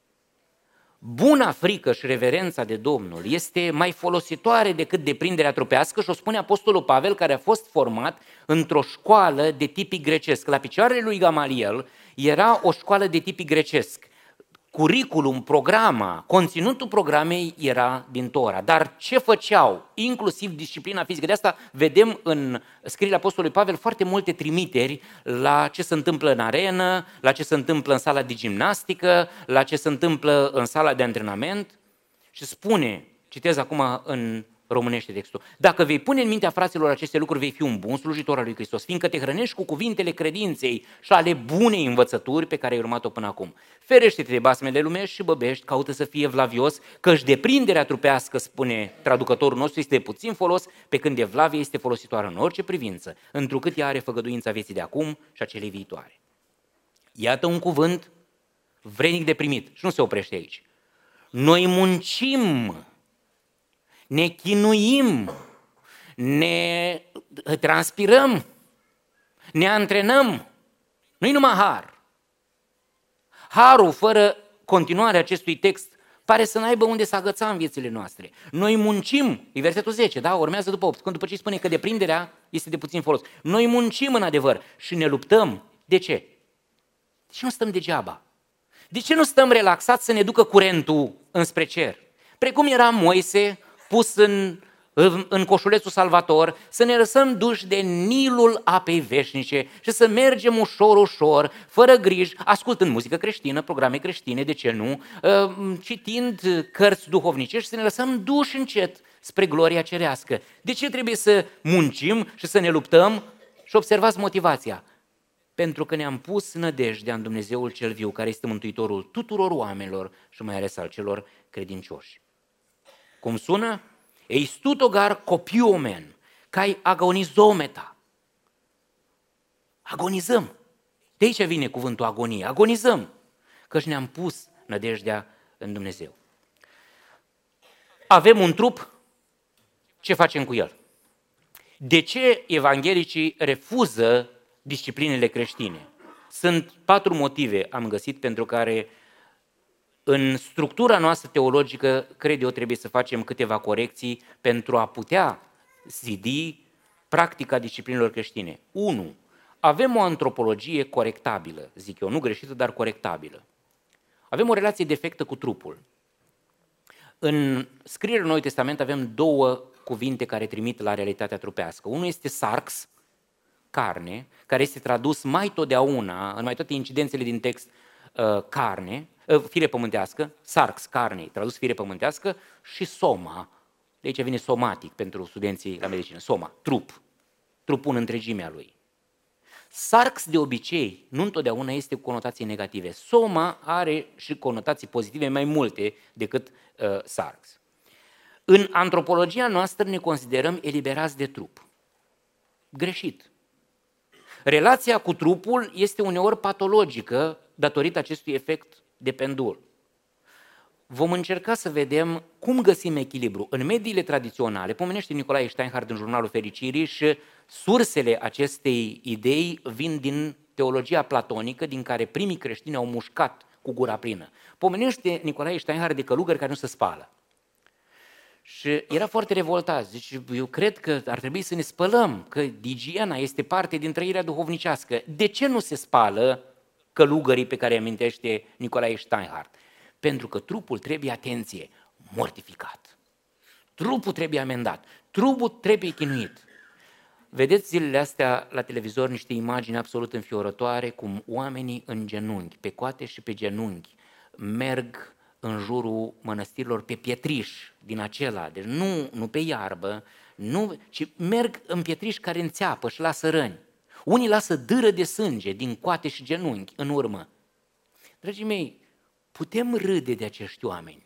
Speaker 1: Buna frică și reverența de Domnul este mai folositoare decât deprinderea trupească și o spune Apostolul Pavel, care a fost format într-o școală de tipic grecesc. La picioarele lui Gamaliel era o școală de tipic grecesc. Curiculum, programa, conținutul programei era din Tora. Dar ce făceau? Inclusiv disciplina fizică. De asta vedem în scrierile Apostolului Pavel foarte multe trimiteri la ce se întâmplă în arenă, la ce se întâmplă în sala de gimnastică, la ce se întâmplă în sala de antrenament. Și spune, citez acum în românește textul, dacă vei pune în mintea fraților aceste lucruri, vei fi un bun slujitor al lui Hristos, fiindcă te hrănești cu cuvintele credinței și ale bunei învățături pe care ai urmat-o până acum. Ferește-te de basmele lumești și băbești, caută să fie vlavios, căci deprinderea trupească, spune traducătorul nostru, este de puțin folos, pe când evlavia este folositoare în orice privință, întrucât ea are făgăduința vieții de acum și a celei viitoare. Iată un cuvânt vrednic de primit și nu se oprește aici. Noi muncim, ne chinuim, ne transpirăm, ne antrenăm. Nu-i numai har. Harul, fără continuarea acestui text, pare să n-aibă unde să agăța în viețile noastre. Noi muncim, e versetul zece, da? Urmează după opt, când după ce spune că deprinderea este de puțin folos. Noi muncim în adevăr și ne luptăm. De ce? De ce nu stăm degeaba? De ce nu stăm relaxați să ne ducă curentul înspre cer? Precum era Moise, pus în, în, în coșulețul salvator, să ne lăsăm duși de Nilul apei veșnice și să mergem ușor, ușor, fără griji, ascultând muzică creștină, programe creștine, de ce nu, citind cărți duhovnicești, să ne lăsăm duși încet spre gloria cerească. De ce trebuie să muncim și să ne luptăm? Și observați motivația. Pentru că ne-am pus nădejdea în Dumnezeul cel viu, care este Mântuitorul tuturor oamenilor și mai ales al celor credincioși. Cum sună? Eis tutogar copiomen, cai agonizometa. Agonizăm. De aici vine cuvântul agonie. Agonizăm. Căci ne-am pus nădejdea în Dumnezeu. Avem un trup, ce facem cu el? De ce evanghelicii refuză disciplinele creștine? Sunt patru motive, am găsit, pentru care în structura noastră teologică, cred eu, trebuie să facem câteva corecții pentru a putea zidi practica disciplinelor creștine. unu. Avem o antropologie corectabilă, zic eu, nu greșită, dar corectabilă. Avem o relație defectă cu trupul. În scrierea Noului Testament avem două cuvinte care trimit la realitatea trupească. Unul este sarx, carne, care este tradus mai totdeauna, în mai toate incidențele din text, uh, carne, uh, fire pământească, sarx, carne, tradus fire pământească, și soma, de aici vine somatic pentru studenții la medicină, soma, trup, trupul în întregimea lui. Sarx de obicei nu întotdeauna este cu conotații negative. Soma are și conotații pozitive mai multe decât uh, sarx. În antropologia noastră ne considerăm eliberați de trup. Greșit. Relația cu trupul este uneori patologică datorită acestui efect de pendul. Vom încerca să vedem cum găsim echilibru. În mediile tradiționale, pomenește Nicolae Steinhardt în Jurnalul Fericirii și sursele acestei idei vin din teologia platonică, din care primii creștini au mușcat cu gura plină. Pomenește Nicolae Steinhardt de călugări care nu se spală. Și era foarte revoltat. Zice, eu cred că ar trebui să ne spălăm, că igiena este parte din trăirea duhovnicească. De ce nu se spală călugării pe care îi amintește Nicolae Steinhardt? Pentru că trupul trebuie, atenție, mortificat. Trupul trebuie amendat. Trupul trebuie chinuit. Vedeți zilele astea la televizor niște imagini absolut înfiorătoare, cum oamenii în genunchi, pe coate și pe genunchi, merg în jurul mănăstirilor pe pietriș din acela, deci nu, nu pe iarbă, nu, ci merg în pietriș care înțeapă și lasă răni. Unii lasă dâră de sânge din coate și genunchi în urmă. Dragii mei, putem râde de acești oameni.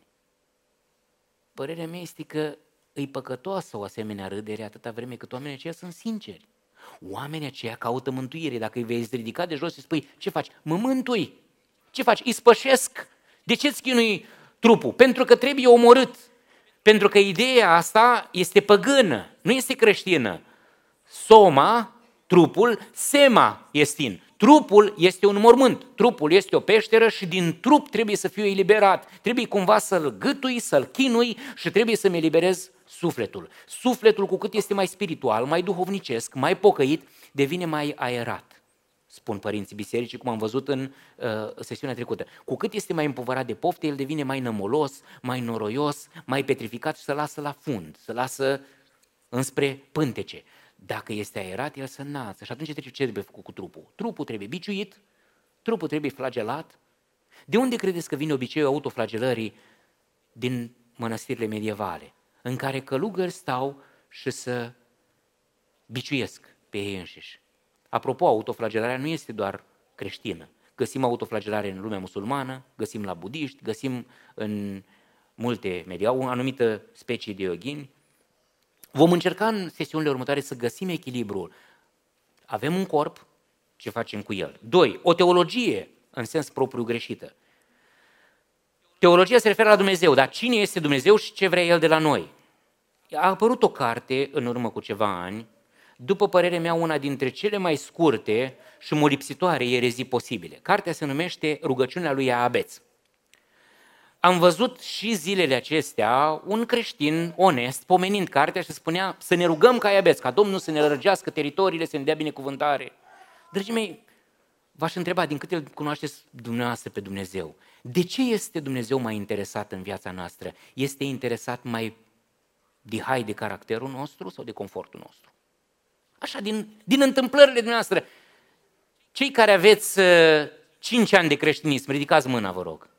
Speaker 1: Părerea mea este că îi păcătoasă o asemenea râdere atâta vreme cât oamenii aceia sunt sinceri. Oamenii aceia caută mântuire. Dacă îi vei ridica de jos și spui, ce faci? Mă mântui. Ce faci? Îi spășesc. De ce-ți chinui trupul? Pentru că trebuie omorât. Pentru că ideea asta este păgână, nu este creștină. Soma, trupul, sema estin. Trupul este un mormânt, trupul este o peșteră și din trup trebuie să fiu eliberat. Trebuie cumva să-l gâtui, să-l chinui și trebuie să-mi eliberez sufletul. Sufletul, cu cât este mai spiritual, mai duhovnicesc, mai pocăit, devine mai aerat, spun părinții bisericii, cum am văzut în uh, sesiunea trecută. Cu cât este mai împovărat de pofte, el devine mai nămolos, mai noroios, mai petrificat și se lasă la fund, se lasă înspre pântece. Dacă este aerat, el se înalță. Și atunci ce trebuie făcut cu trupul? Trupul trebuie biciuit, trupul trebuie flagelat. De unde credeți că vine obiceiul autoflagelării din mănăstirile medievale, în care călugări stau și să biciuiesc pe ei înșiși? Apropo, autoflagelarea nu este doar creștină. Găsim autoflagelare în lumea musulmană, găsim la budiști, găsim în multe media, o anumită specie de yoghini. Vom încerca în sesiunile următoare să găsim echilibrul. Avem un corp, ce facem cu el? Doi, o teologie în sens propriu greșită. Teologia se referă la Dumnezeu, dar cine este Dumnezeu și ce vrea El de la noi? A apărut o carte în urmă cu ceva ani, după părerea mea una dintre cele mai scurte și molipsitoare erezii posibile. Cartea se numește Rugăciunea lui Iabeț. Am văzut și zilele acestea un creștin onest pomenind cartea și spunea să ne rugăm ca Iabeț, ca Domnul să ne lărgească teritoriile, să ne dea binecuvântare. Dragii mei, v-aș întreba, din câte îl cunoașteți dumneavoastră pe Dumnezeu, de ce este Dumnezeu mai interesat în viața noastră? Este interesat mai de hai de caracterul nostru sau de confortul nostru? Așa, din, din întâmplările dumneavoastră. Cei care aveți uh, cinci ani de creștinism, ridicați mâna, vă rog.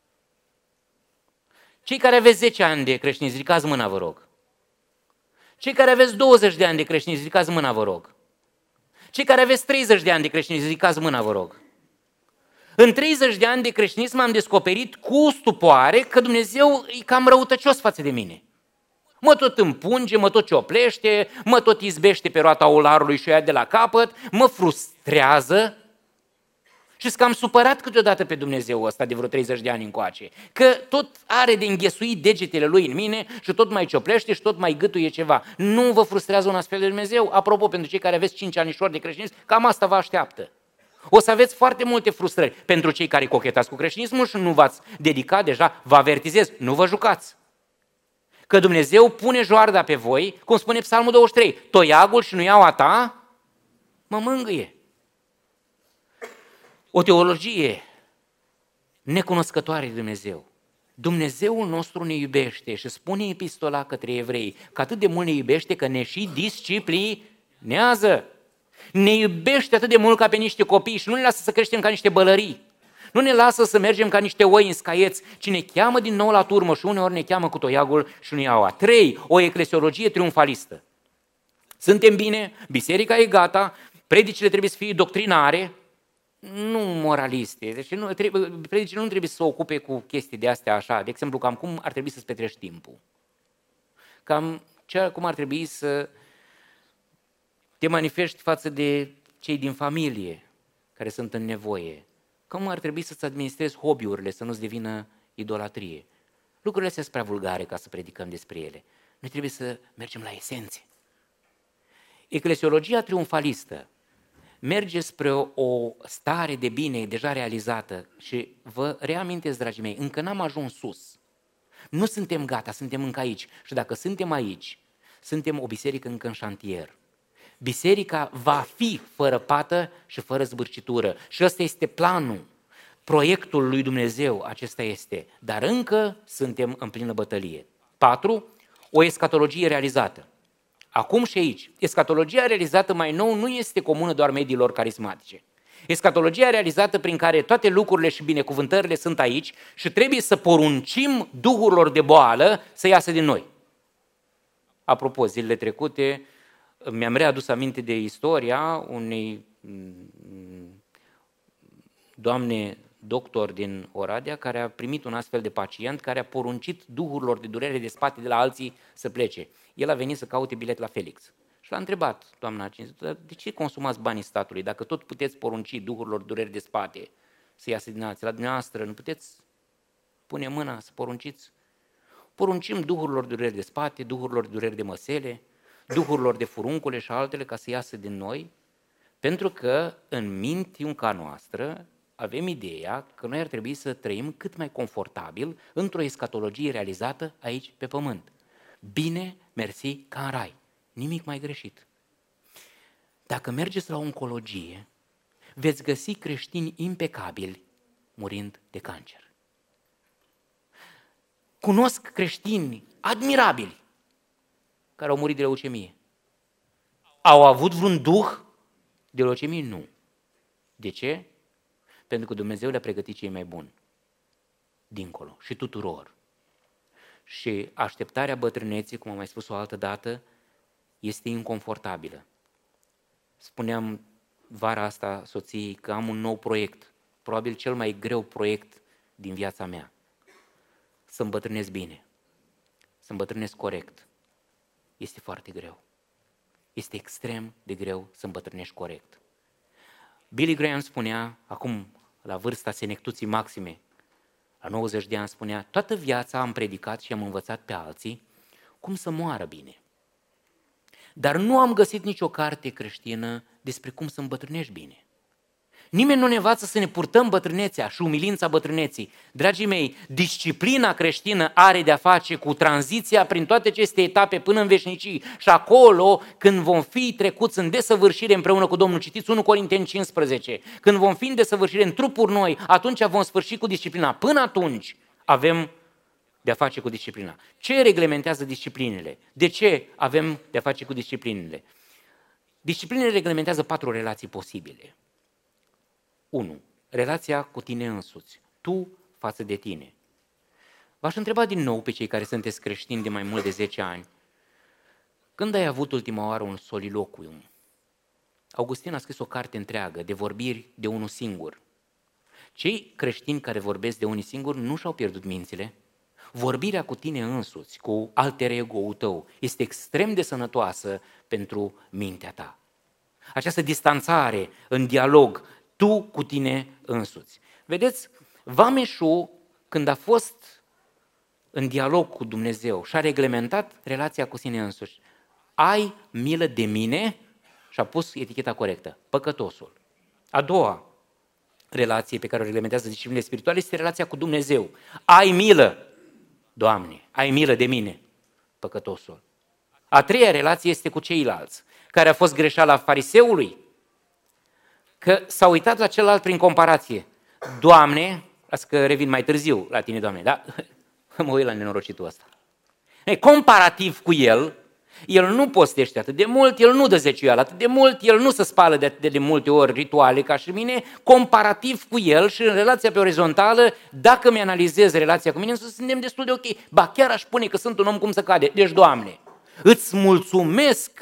Speaker 1: Cei care aveți zece ani de creștinism, ridicați mâna, vă rog. Cei care aveți douăzeci de ani de creștinism, ridicați mâna, vă rog. Cei care aveți treizeci de ani de creștinism, ridicați mâna, vă rog. În treizeci de ani de creștinism am descoperit cu stupoare că Dumnezeu e cam răutăcios față de mine. Mă tot împunge, mă tot cioplește, mă tot izbește pe roata olarului și o ia de la capăt, mă frustrează. Și sunt cam supărat câteodată pe Dumnezeu ăsta de vreo treizeci de ani încoace, că tot are de înghesuit degetele lui în mine și tot mai cioplește și tot mai gâtuie ceva. Nu vă frustrează un astfel de Dumnezeu? Apropo, pentru cei care aveți cinci anișori de creștinism, cam asta vă așteaptă. O să aveți foarte multe frustrări. Pentru cei care cochetați cu creștinismul și nu v-ați dedicat deja, vă avertizez, nu vă jucați. Că Dumnezeu pune joarda pe voi, cum spune Psalmul douăzeci și trei, toiagul și nuiaua ta mă mângâie. O teologie necunoscătoare de Dumnezeu. Dumnezeul nostru ne iubește și spune epistola către evrei că atât de mult ne iubește că ne și disciplinează. Ne iubește atât de mult ca pe niște copii și nu ne lasă să creștem ca niște bălării. Nu ne lasă să mergem ca niște oi în scaieți, ci ne cheamă din nou la turmă și uneori ne cheamă cu toiagul și nuiaua. Trei, o eclesiologie triumfalistă. Suntem bine, biserica e gata, predicile trebuie să fie doctrinare, nu moraliste. Deci nu, trebuie, predicile nu trebuie să se ocupe cu chestii de astea așa, de exemplu, cam cum ar trebui să-ți petrești timpul. Cam ce, cum ar trebui să te manifesti față de cei din familie care sunt în nevoie. Cum ar trebui să-ți administrezi hobby-urile, să nu-ți devină idolatrie. Lucrurile astea sunt prea vulgare ca să predicăm despre ele. Noi trebuie să mergem la esențe. Eclesiologia triumfalistă merge spre o, o stare de bine deja realizată și vă reamintesc, dragii mei, încă n-am ajuns sus. Nu suntem gata, suntem încă aici. Și dacă suntem aici, suntem o biserică încă în șantier. Biserica va fi fără pată și fără zbârcitură. Și ăsta este planul, proiectul lui Dumnezeu, acesta este. Dar încă suntem în plină bătălie. patru. O escatologie realizată. Acum și aici, escatologia realizată mai nou nu este comună doar mediilor carismatice. Escatologia realizată prin care toate lucrurile și binecuvântările sunt aici și trebuie să poruncim duhurilor de boală să iasă din noi. Apropo, zilele trecute mi-am readus aminte de istoria unei doamne doctor din Oradea care a primit un astfel de pacient care a poruncit duhurilor de durere de spate de la alții să plece. El a venit să caute bilet la Felix. Și l-a întrebat doamna cinstită, de ce consumați banii statului? Dacă tot puteți porunci duhurilor de durere de spate să iasă din alții, la dumneavoastră nu puteți pune mâna să porunciți? Poruncim duhurilor de durere de spate, duhurilor de durere de măsele, duhurilor de furuncule și altele ca să iasă din noi, pentru că în mintiunca noastră avem ideea că noi ar trebui să trăim cât mai confortabil într-o escatologie realizată aici pe pământ. Bine, mersi, ca în rai. Nimic mai greșit. Dacă mergeți la oncologie, veți găsi creștini impecabili murind de cancer. Cunosc creștini admirabili care au murit de leucemie. Au avut vreun duh de leucemie? Nu. De ce? Pentru că Dumnezeu le-a pregătit cei mai buni. Dincolo. Și tuturor. Și așteptarea bătrâneții, cum am mai spus o altă dată, este inconfortabilă. Spuneam vara asta soției că am un nou proiect, probabil cel mai greu proiect din viața mea. Să îmbătrânesc bine, să îmbătrânesc corect. Este foarte greu. Este extrem de greu să îmbătrânești corect. Billy Graham spunea, acum la vârsta senectuții maxime, la nouăzeci de ani spunea, toată viața am predicat și am învățat pe alții cum să moară bine. Dar nu am găsit nicio carte creștină despre cum să îmbătrânești bine. Nimeni nu ne învață să ne purtăm bătrânețea și umilința bătrâneții. Dragii mei, disciplina creștină are de-a face cu tranziția prin toate aceste etape până în veșnicii și acolo, când vom fi trecuți în desăvârșire împreună cu Domnul, citiți unu Corinteni cincisprezece, când vom fi în desăvârșire în trupuri noi, atunci vom sfârși cu disciplina. Până atunci avem de-a face cu disciplina. Ce reglementează disciplinele? De ce avem de-a face cu disciplinele? Disciplinele reglementează patru relații posibile. unu. Relația cu tine însuți, tu față de tine. V-aș întreba din nou pe cei care sunteți creștini de mai mult de zece ani, când ai avut ultima oară un soliloquium? Augustin a scris o carte întreagă de vorbiri de unul singur. Cei creștini care vorbesc de unul singur nu și-au pierdut mințile. Vorbirea cu tine însuți, cu alter ego-ul tău, este extrem de sănătoasă pentru mintea ta. Această distanțare în dialog, tu cu tine însuți. Vedeți, vameșul, când a fost în dialog cu Dumnezeu și a reglementat relația cu sine însuși, ai milă de mine, și a pus eticheta corectă, păcătosul. A doua relație pe care o reglementează disciplinele spirituale este relația cu Dumnezeu. Ai milă, Doamne, ai milă de mine, păcătosul. A treia relație este cu ceilalți, care a fost greșeala fariseului, că s-a uitat la celălalt prin comparație. Doamne, las că revin mai târziu la tine, Doamne, da? Mă uit la nenorocitul ăsta. Comparativ cu el, el nu postește atât de mult, el nu dă zeciuială atât de mult, el nu se spală de atât de multe ori rituale ca și mine, comparativ cu el și în relația pe orizontală, dacă mi-analizez relația cu mine, suntem destul de ok. Ba chiar aș spune că sunt un om cum să cade. Deci, Doamne, îți mulțumesc.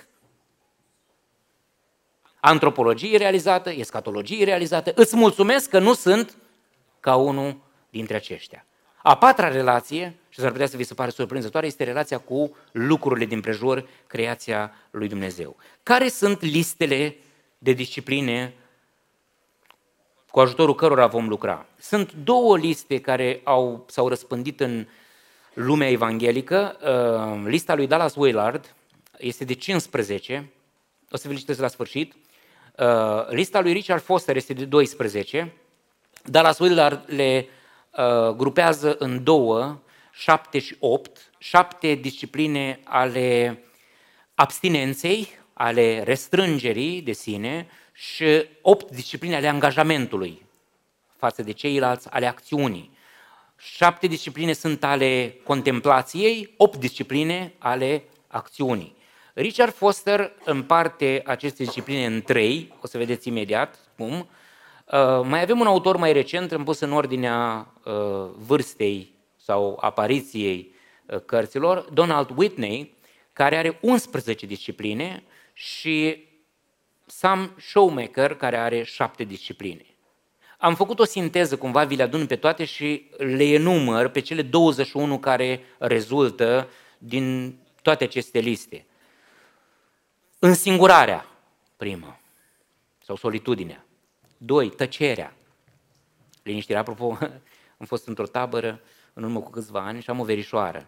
Speaker 1: Antropologie realizată, escatologie realizată, îți mulțumesc că nu sunt ca unul dintre aceștia. A patra relație, și s-ar putea să vi se pare surprinzătoare, este relația cu lucrurile din prejur, creația lui Dumnezeu. Care sunt listele de discipline cu ajutorul cărora vom lucra. Sunt două liste care au, s-au răspândit în lumea evanghelică. Uh, lista lui Dallas Willard este de cincisprezece, o să vi-l citesc la sfârșit. Uh, lista lui Richard Foster este de doisprezece. Dallas Willard le uh, grupează în două, șapte și opt, șapte discipline ale abstinenței, ale restrângerii de sine și opt discipline ale angajamentului față de ceilalți, ale acțiunii. Șapte discipline sunt ale contemplației, opt discipline ale acțiunii. Richard Foster împarte aceste discipline în trei, o să vedeți imediat cum. Uh, mai avem un autor mai recent, am pus în ordinea uh, vârstei sau apariției uh, cărților, Donald Whitney, care are unsprezece discipline, și Sam Shoemaker, care are șapte discipline. Am făcut o sinteză, cumva vi le adun pe toate și le enumăr pe cele douăzeci și unu care rezultă din toate aceste liste. Însingurarea, primă, sau solitudinea. Doi, tăcerea. Liniștirea. Apropo, am fost într-o tabără în urmă cu câțiva ani și am o verișoară.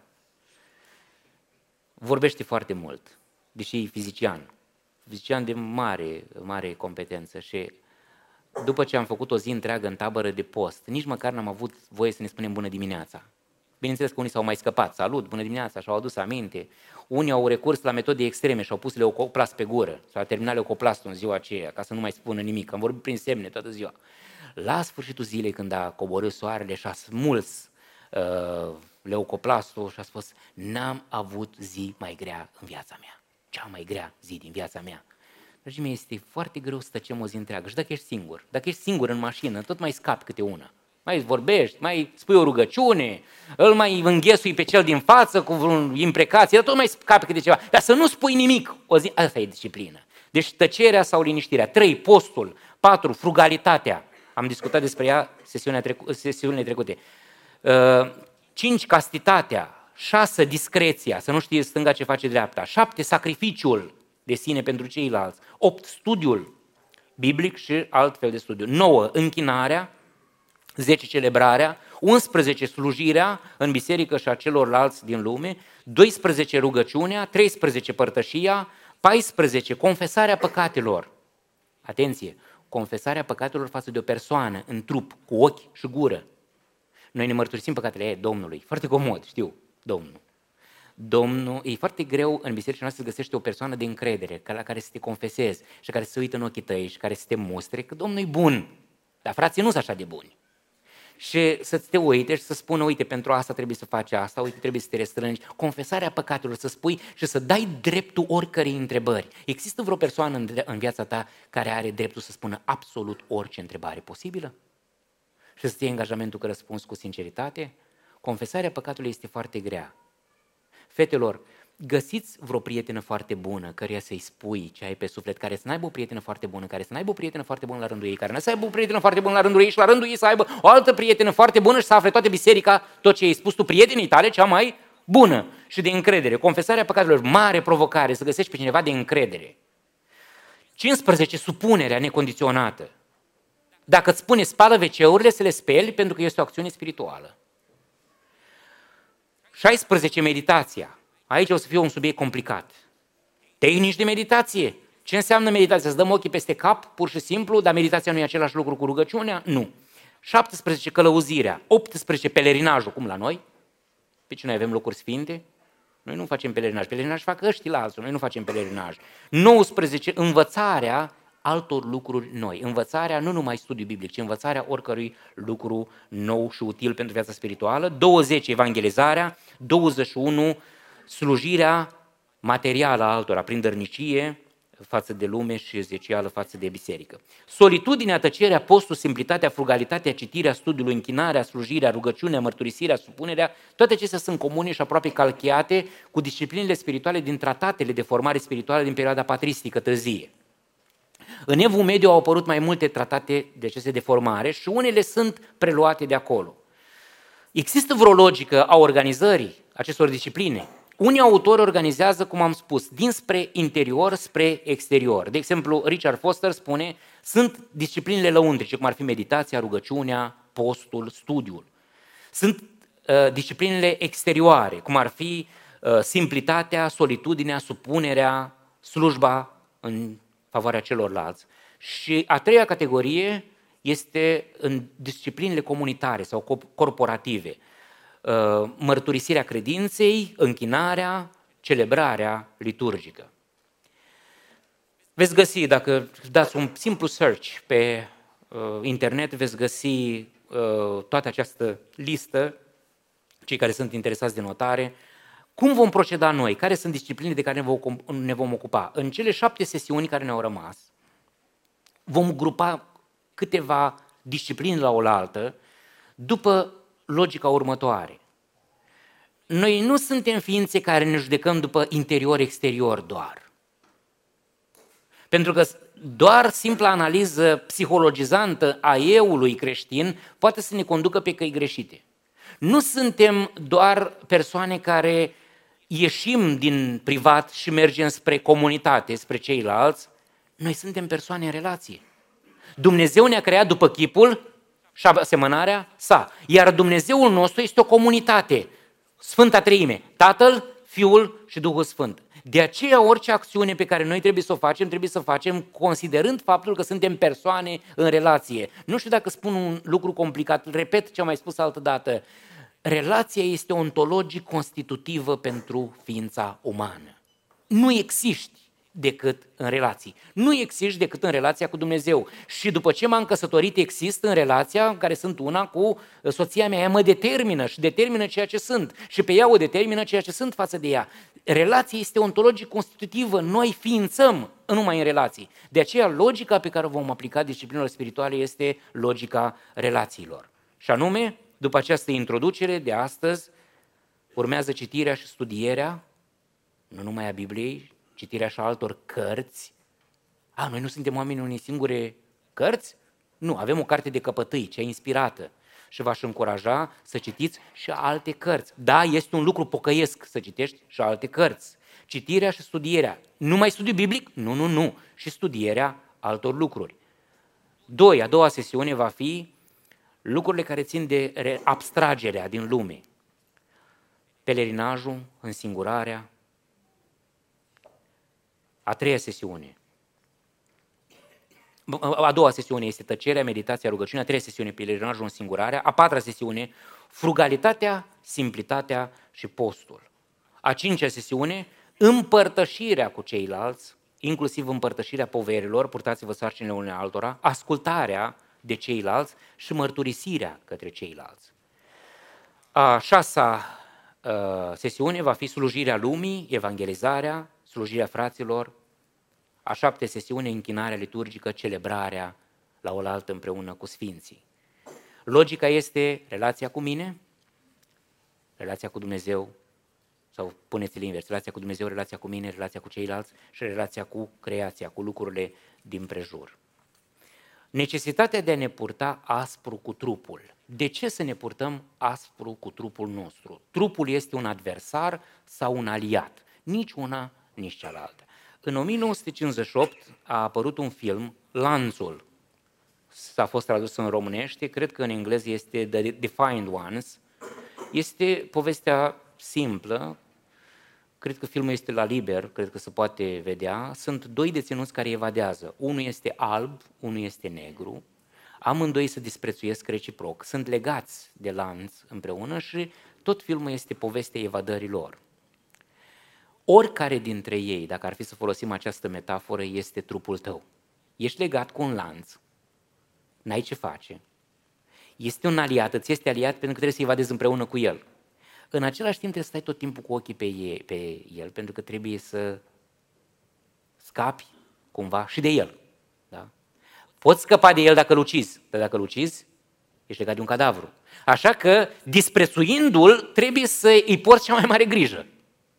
Speaker 1: Vorbește foarte mult, deși e fizician. Fizician de mare, mare competență și după ce am făcut o zi întreagă în tabără de post, nici măcar n-am avut voie să ne spunem bună dimineața. Bineînțeles că unii s-au mai scăpat, salut, bună dimineața, și-au adus aminte. Unii au recurs la metode extreme și au pus leucoplast pe gură. S-a terminat leucoplastul în ziua aceea, ca să nu mai spună nimic. Am vorbit prin semne toată ziua. La sfârșitul zilei, când a coborât soarele și a smuls uh, leucoplastul și a spus: n-am avut zi mai grea în viața mea. Cea mai grea zi din viața mea. Dragii mei, este foarte greu să tăcem o zi întreagă. Și dacă ești singur, dacă ești singur în mașină, tot mai scapi câte una. Mai vorbești, mai spui o rugăciune, îl mai înghesui pe cel din față cu vreun imprecație, dar tot mai scapi câte ceva. Dar să nu spui nimic o zi, asta e disciplină. Deci tăcerea sau liniștirea. Trei, postul. Patru, frugalitatea. Am discutat despre ea sesiunea trecu- sesiunile trecute. Uh, cinci, castitatea. Șase, discreția, să nu știe stânga ce face dreapta. Șapte, sacrificiul de sine pentru ceilalți. Opt, studiul biblic și altfel de studiu. Nouă, închinarea. zece, celebrarea. unsprezece, slujirea în biserică și a celorlalți din lume. doisprezece, rugăciunea. treisprezece, părtășia. paisprezece, confesarea păcatelor. Atenție, confesarea păcatelor față de o persoană, în trup, cu ochi și gură. Noi ne mărturisim păcatele ei, Domnului. Foarte comod, știu, Domnul. Domnul, e foarte greu în biserica noastră să găsești o persoană de încredere, la care să te confesezi și care să se uită în ochii tăi și care să te mustre că Domnul e bun. Dar frații nu sunt așa de buni. Și să te uite și să spună: uite, pentru asta trebuie să faci asta, uite, trebuie să te restrângi. Confesarea păcatelor, să spui și să dai dreptul oricărei întrebări. Există vreo persoană în viața ta care are dreptul să spună absolut orice întrebare posibilă? Și să ții angajamentul că răspunzi cu sinceritate? Confesarea păcatului este foarte grea. Fetelor, găsiți vreo prietenă foarte bună căreia să-i spui ce ai pe suflet, care să n-aibă o prietenă foarte bună, care să n-aibă o prietenă foarte bună la rândul ei, care să aibă o prietenă foarte bună la rândul ei și la rândul ei să aibă o altă prietenă foarte bună și să afle toată biserica tot ce ai spus tu prietenii tale cea mai bună și de încredere. Confesarea păcatelor, mare provocare, să găsești pe cineva de încredere. cincisprezece, supunerea necondiționată. Dacă îți spune spală ve ce-urile, să le speli pentru că este o acțiune spirituală. șaisprezece, meditația. Aici o să fie un subiect complicat. Tehnici de meditație. Ce înseamnă meditația? Să dăm ochii peste cap, pur și simplu, dar meditația nu e același lucru cu rugăciunea? Nu. șaptesprezece, călăuzirea. optsprezece, pelerinajul, cum la noi. Pe ce noi avem locuri sfinte? Noi nu facem pelerinaj. Pelerinaj fac ăștia la alții, noi nu facem pelerinaj. nouăsprezece, învățarea altor lucruri noi. Învățarea nu numai studiu biblic, ci învățarea oricărui lucru nou și util pentru viața spirituală. douăzeci, evangelizarea. douăzeci și unu, slujirea materială a altora, prin dărnicie față de lume și zecială față de biserică. Solitudinea, tăcerea, postul, simplitatea, frugalitatea, citirea, studiul, închinarea, slujirea, rugăciunea, mărturisirea, supunerea, toate acestea sunt comune și aproape calcheate cu disciplinele spirituale din tratatele de formare spirituală din perioada patristică târzie. În Evul Mediu au apărut mai multe tratate de aceste de formare și unele sunt preluate de acolo. Există vreo logică a organizării acestor discipline? Unii autori organizează, cum am spus, dinspre interior spre exterior. De exemplu, Richard Foster spune, sunt disciplinele lăuntrice, cum ar fi meditația, rugăciunea, postul, studiul. Sunt uh, disciplinele exterioare, cum ar fi uh, simplitatea, solitudinea, supunerea, slujba în favoarea celorlalți. Și a treia categorie este în disciplinele comunitare sau corporative. Mărturisirea credinței, închinarea, celebrarea liturgică. Veți găsi, dacă dați un simplu search pe uh, internet, veți găsi uh, toată această listă, cei care sunt interesați de notare. Cum vom proceda noi? Care sunt disciplinele de care ne vom, ne vom ocupa? În cele șapte sesiuni care ne-au rămas, vom grupa câteva discipline la oaltă după logica următoare. Noi nu suntem ființe care ne judecăm după interior-exterior doar. Pentru că doar simpla analiză psihologizantă a eului creștin poate să ne conducă pe căi greșite. Nu suntem doar persoane care ieșim din privat și mergem spre comunitate, spre ceilalți. Noi suntem persoane în relație. Dumnezeu ne-a creat după chipul și asemănarea sa. Iar Dumnezeul nostru este o comunitate. Sfânta Treime, Tatăl, Fiul și Duhul Sfânt. De aceea orice acțiune pe care noi trebuie să o facem, trebuie să o facem considerând faptul că suntem persoane în relație. Nu știu dacă spun un lucru complicat, repet ce am mai spus altă dată. Relația este ontologic constitutivă pentru ființa umană. Nu existi decât în relații. Nu existi decât în relația cu Dumnezeu. Și după ce m-am căsătorit, exist în relația în care sunt una cu soția mea. Ea mă determină și determină ceea ce sunt. Și pe ea o determină ceea ce sunt față de ea. Relația este ontologic constitutivă. Noi ființăm numai în relații. De aceea logica pe care o vom aplica disciplinelor spirituale este logica relațiilor. Și anume, după această introducere de astăzi, urmează citirea și studierea, nu numai a Bibliei, citirea și a altor cărți. A, noi nu suntem oameni unei singure cărți? Nu, avem o carte de căpătâi, cea inspirată. Și v-aș încuraja să citiți și alte cărți. Da, este un lucru pocăiesc să citești și alte cărți. Citirea și studierea. Numai studiu biblic? Nu, nu, nu. Și studierea altor lucruri. Doi, a doua sesiune va fi lucrurile care țin de abstragerea din lume. Pelerinajul, însingurarea. A treia sesiune. A doua sesiune este tăcerea, meditația, rugăciunea. A treia sesiune, pelerinajul, însingurarea. A patra sesiune, frugalitatea, simplitatea și postul. A cincea sesiune, împărtășirea cu ceilalți, inclusiv împărtășirea poverilor, purtați-vă sarcinile unei altora, ascultarea de ceilalți și mărturisirea către ceilalți. A șasea uh, sesiune va fi slujirea lumii, evangelizarea, slujirea fraților. A șaptea sesiune, închinarea liturgică, celebrarea la oaltă împreună cu sfinții. Logica este relația cu mine, relația cu Dumnezeu, sau puneți-l invers, relația cu Dumnezeu, relația cu mine, relația cu ceilalți și relația cu creația, cu lucrurile din prejur. Necesitatea de a ne purta aspru cu trupul. De ce să ne purtăm aspru cu trupul nostru? Trupul este un adversar sau un aliat? Nici una, nici cealaltă. În o mie nouă sute cincizeci și opt a apărut un film, Lanțul. S-a fost tradus în românește, cred că în engleză este The Defiant Ones. Este povestea simplă, cred că filmul este la liber, cred că se poate vedea. Sunt doi deținuți care evadează. Unul este alb, unul este negru. Amândoi se disprețuiesc reciproc. Sunt legați de lanț împreună și tot filmul este povestea evadării lor. Oricare dintre ei, dacă ar fi să folosim această metaforă, este trupul tău. Ești legat cu un lanț, n-ai ce face. Este un aliat, îți este aliat pentru că trebuie să evadezi împreună cu el. În același timp trebuie să stai tot timpul cu ochii pe, ei, pe el, pentru că trebuie să scapi cumva și de el. Da? Poți scăpa de el dacă îl ucizi, dar dacă îl ucizi, ești legat de un cadavru. Așa că, disprețuindu-l, trebuie să îi porți cea mai mare grijă.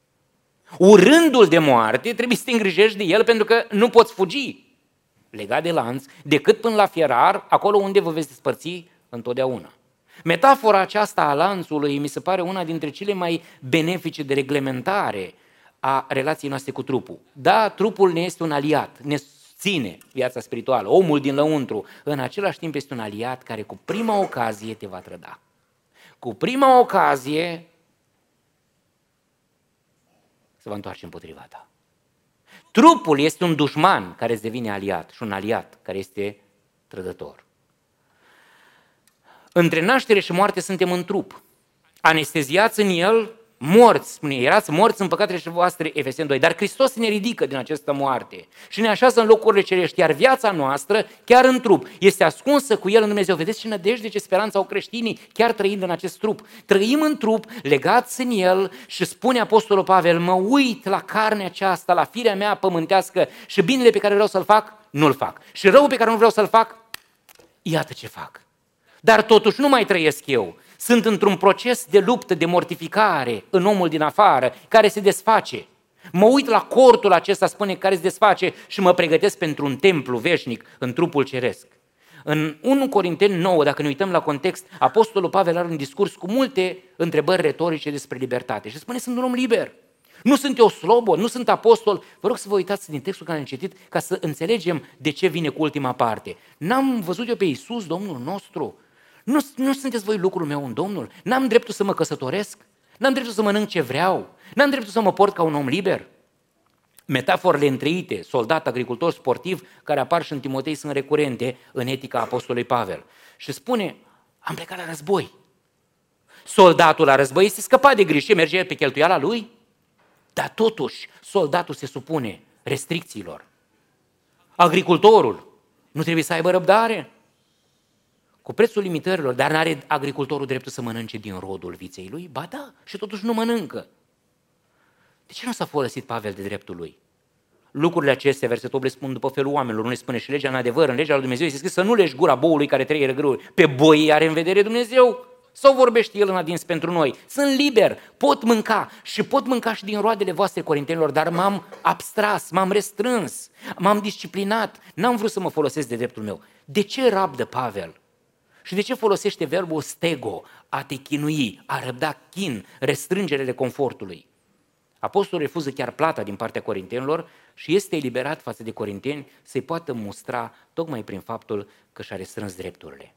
Speaker 1: Urându-l de moarte, trebuie să te îngrijești de el pentru că nu poți fugi legat de lanț, decât până la fierar, acolo unde vă veți despărți întotdeauna. Metafora aceasta a lanțului mi se pare una dintre cele mai benefice de reglementare a relației noastre cu trupul. Da, trupul ne este un aliat, ne ține viața spirituală, omul din lăuntru, în același timp este un aliat care cu prima ocazie te va trăda. Cu prima ocazie se va întoarce împotriva ta. Trupul este un dușman care îți devine aliat și un aliat care este trădător. Între naștere și moarte suntem în trup. Anesteziați în el, morți, spune, erați morți în păcatele voastre, Efeseni doi, dar Hristos ne ridică din această moarte și ne așează în locurile cerești, iar viața noastră, chiar în trup, este ascunsă cu El în Dumnezeu. Vedeți ce nădejde, ce speranță au creștinii, chiar trăind în acest trup. Trăim în trup, legați în El și spune Apostolul Pavel, mă uit la carnea aceasta, la firea mea pământească și binele pe care vreau să-l fac, nu-l fac. Și răul pe care nu vreau să-l fac, iată ce fac. Dar totuși nu mai trăiesc eu. Sunt într-un proces de luptă, de mortificare în omul din afară, care se desface. Mă uit la cortul acesta, spune, care se desface și mă pregătesc pentru un templu veșnic în trupul ceresc. În unu Corinteni nouă, dacă ne uităm la context, Apostolul Pavel are un discurs cu multe întrebări retorice despre libertate și spune, sunt un om liber. Nu sunt eu slobod, nu sunt apostol. Vă rog să vă uitați din textul care am citit ca să înțelegem de ce vine cu ultima parte. N-am văzut eu pe Iisus, Domnul nostru? Nu, nu sunteți voi lucrul meu în Domnul? N-am dreptul să mă căsătoresc? N-am dreptul să mănânc ce vreau? N-am dreptul să mă port ca un om liber? Metaforele întreite, soldat, agricultor, sportiv, care apar și în Timotei, sunt recurente în etica apostolului Pavel. Și spune, am plecat la război. Soldatul la război este scăpat de griji, merge pe cheltuiala lui? Dar totuși, soldatul se supune restricțiilor. Agricultorul nu trebuie să aibă răbdare? Cu prețul limitărilor, dar n-are agricultorul dreptul să mănânce din rodul viței lui? Ba da, și totuși nu mănâncă. De ce nu s-a folosit Pavel de dreptul lui? Lucrurile acestea, versetul opt, le spun după felul oamenilor, nu le spune și legea în adevăr, în legea lui Dumnezeu este scris să nu legi gura boului care trăie răgrâuri. Pe boi are în vedere Dumnezeu? Sau vorbește El în adins pentru noi? Sunt liber, pot mânca și pot mânca și din roadele voastre, corintenilor, dar m-am abstras, m-am restrâns, m-am disciplinat, n-am vrut să mă folosesc de dreptul meu. De ce rabdă Pavel? Și de ce folosește verbul stego, a te chinui, a răbda chin, restrângerele confortului? Apostolul refuză chiar plata din partea corintenilor și este eliberat față de corinteni să-i poată mustra tocmai prin faptul că și-a restrâns drepturile.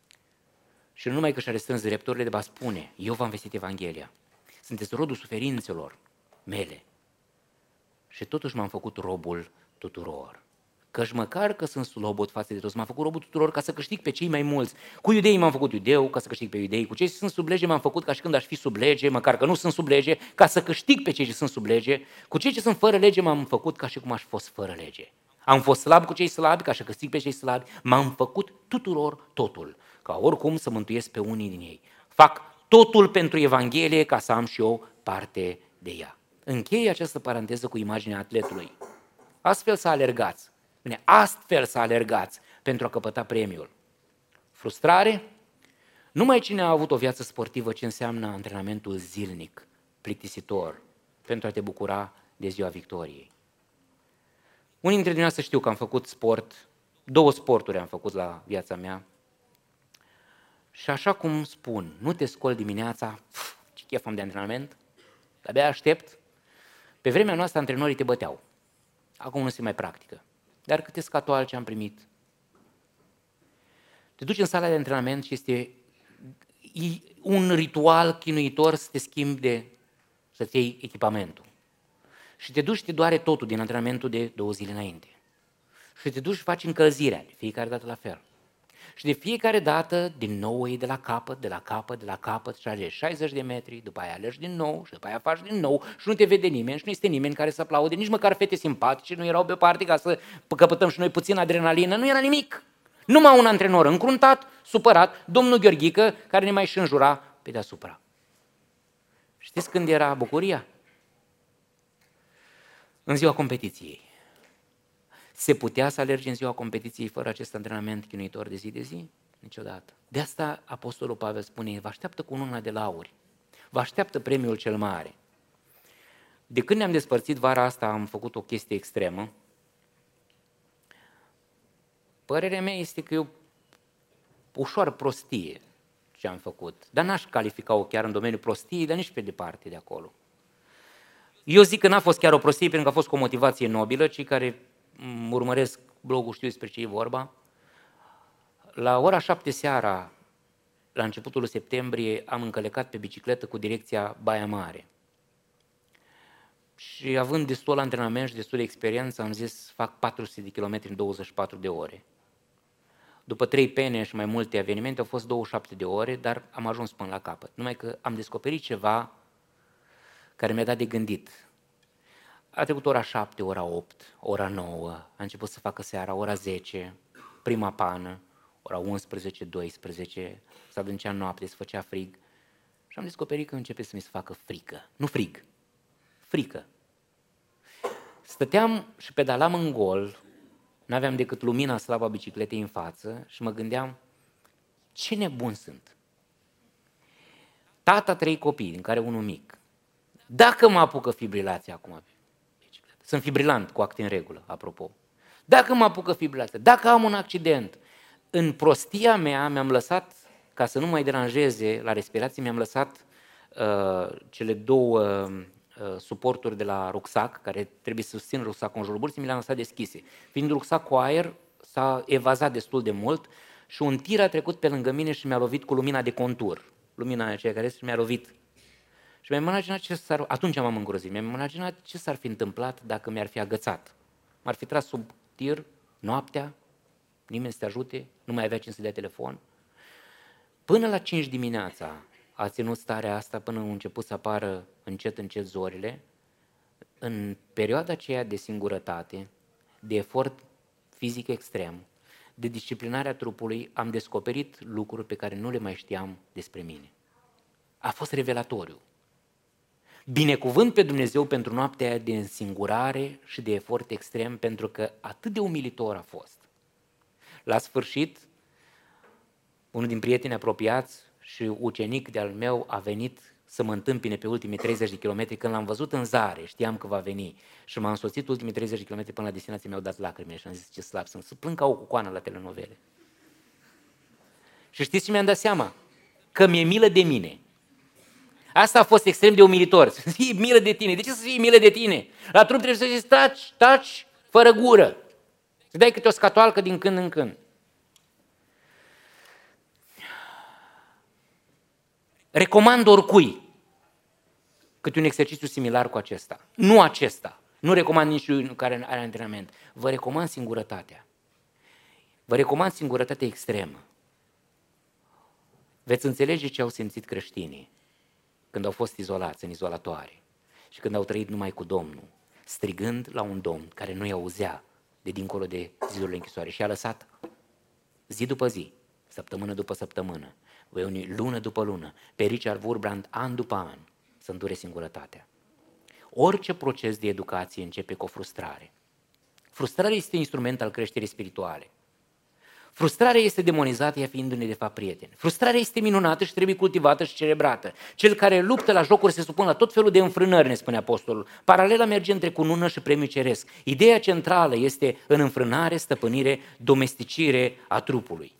Speaker 1: Și nu numai că și-a restrâns drepturile, de ba spune, eu v-am vestit Evanghelia, sunteți rodul suferințelor mele și totuși m-am făcut robul tuturor. Căci măcar că sunt slobod față de toți, m-am făcut robul tuturor ca să câștig pe cei mai mulți. Cu iudeii m-am făcut iudeu ca să câștig pe iudei, cu cei ce sunt sub lege m-am făcut ca și când aș fi sub lege, măcar că nu sunt sub lege, ca să câștig pe cei ce sunt sub lege, cu cei ce sunt fără lege m-am făcut ca și cum aș fi fost fără lege. Am fost slab cu cei slabi ca să câștig pe cei slabi, m-am făcut tuturor totul, ca oricum să mântuiesc pe unii din ei. Fac totul pentru Evanghelie ca să am și eu parte de ea. Închei această paranteză cu imaginea atletului. Astfel să alergați. Bine, astfel să alergați pentru a căpăta premiul. Frustrare? Numai cine a avut o viață sportivă, ce înseamnă antrenamentul zilnic, plictisitor, pentru a te bucura de ziua victoriei. Unii dintre dumneavoastră știu că am făcut sport, două sporturi am făcut la viața mea și așa cum spun, nu te scoli dimineața, pf, ce chef am de antrenament, abia aștept. Pe vremea noastră antrenorii te băteau, acum nu se mai practică. Dar câte scatoale ce am primit. Te duci în sala de antrenament și este un ritual chinuitor să te schimbi de, să-ți iei echipamentul. Și te duci și te doare totul din antrenamentul de două zile înainte. Și te duci și faci încălzirea, de fiecare dată la fel. Și de fiecare dată, din nou e de la capăt, de la capăt, de la capăt și alegi șaizeci de metri, după aia alegi din nou și după aia faci din nou și nu te vede nimeni și nu este nimeni care să aplaude, nici măcar fete simpatice, nu erau pe parte ca să căpătăm și noi puțin adrenalină, nu era nimic. Numai un antrenor încruntat, supărat, domnul Gheorghică, care ne mai și înjura pe deasupra. Știți când era bucuria? În ziua competiției. Se putea să alergi în ziua competiției fără acest antrenament chinuitor de zi de zi? Niciodată. De asta Apostolul Pavel spune, vă așteaptă cununa de lauri, vă așteaptă premiul cel mare. De când ne-am despărțit vara asta am făcut o chestie extremă. Părerea mea este că e o ușoară prostie ce am făcut, dar n-aș califica-o chiar în domeniul prostiei, dar nici pe departe de acolo. Eu zic că n-a fost chiar o prostie, pentru că a fost cu o motivație nobilă. Cei care urmăresc blogul știu despre ce e vorba. La ora șapte seara, la începutul septembrie, am încălecat pe bicicletă cu direcția Baia Mare. Și având destul antrenament și destul de experiență, am zis, fac patru sute de kilometri în douăzeci și patru de ore. După trei pene și mai multe evenimente, au fost douăzeci și șapte de ore, dar am ajuns până la capăt. Numai că am descoperit ceva care mi-a dat de gândit. A trecut ora șapte, ora opt, ora nouă, a început să facă seara, ora zece, prima pană, ora unsprezece, doisprezece, s-a adâncea noapte, se făcea frig și am descoperit că începe să mi se facă frică. Nu frig, frică. Stăteam și pedalam în gol, n-aveam decât lumina slabă a bicicletei în față și mă gândeam, ce nebun sunt. Tata trei copii, din care unul mic. Dacă mă apucă fibrilația acum pe bicicletă, sunt fibrilant cu acte în regulă, apropo. Dacă mă apucă fibrilația, dacă am un accident, în prostia mea mi-am lăsat, ca să nu mai deranjeze la respirație, mi-am lăsat uh, cele două uh, suporturi de la rucsac, care trebuie să susțin rucsacul în jurul burții, mi le-am lăsat deschise. Fiind rucsac cu aer, s-a evazat destul de mult și un tir a trecut pe lângă mine și mi-a lovit cu lumina de contur. Lumina aceea care mi-a lovit. Și mi-am imaginat ce s-ar, atunci m-am îngrozit, mi-am imaginat ce s-ar fi întâmplat dacă mi-ar fi agățat. M-ar fi tras sub tir, noaptea, nimeni să te ajute, nu mai avea cine să dea telefon. Până la cinci dimineața a ținut starea asta până au început să apară încet, încet zorile. În perioada aceea de singurătate, de efort fizic extrem, de disciplinarea trupului, am descoperit lucruri pe care nu le mai știam despre mine. A fost revelatoriu. Binecuvânt pe Dumnezeu pentru noaptea aia de însingurare și de efort extrem, pentru că atât de umilitor a fost. La sfârșit, unul din prietenii apropiați și ucenic de-al meu a venit să mă întâmpine pe ultimii treizeci de kilometri. Când l-am văzut în zare, știam că va veni și m-a însoțit ultimii treizeci de kilometri până la destinație, mi-au dat lacrimile și am zis, ce slab sunt, să plâng ca o cucoană la telenovele. Și știți ce mi-am dat seama? Că mi-e milă de mine. Asta a fost extrem de umilitor, să fie milă de tine. De ce să fie milă de tine? La trup trebuie să zici, taci, taci, fără gură. Să dai câte o scatoalcă din când în când. Recomand oricui câte un exercițiu similar cu acesta. Nu acesta. Nu recomand niciunul care are antrenament. Vă recomand singurătatea. Vă recomand singurătatea extremă. Veți înțelege ce au simțit creștinii când au fost izolați în izolatoare și când au trăit numai cu Domnul, strigând la un Domn care nu-i auzea de dincolo de zidurile închisoare și a lăsat zi după zi, săptămână după săptămână, voi unii lună după lună, pe Richard Wurbrand an după an, să îndure singurătatea. Orice proces de educație începe cu o frustrare. Frustrarea este instrument al creșterii spirituale. Frustrarea este demonizată, ea fiindu-ne de fapt prieteni. Frustrarea este minunată și trebuie cultivată și celebrată. Cel care luptă la jocuri se supune la tot felul de înfrânări, ne spune apostolul. Paralela merge între cunună și premiu ceresc. Ideea centrală este în înfrânare, stăpânire, domesticire a trupului.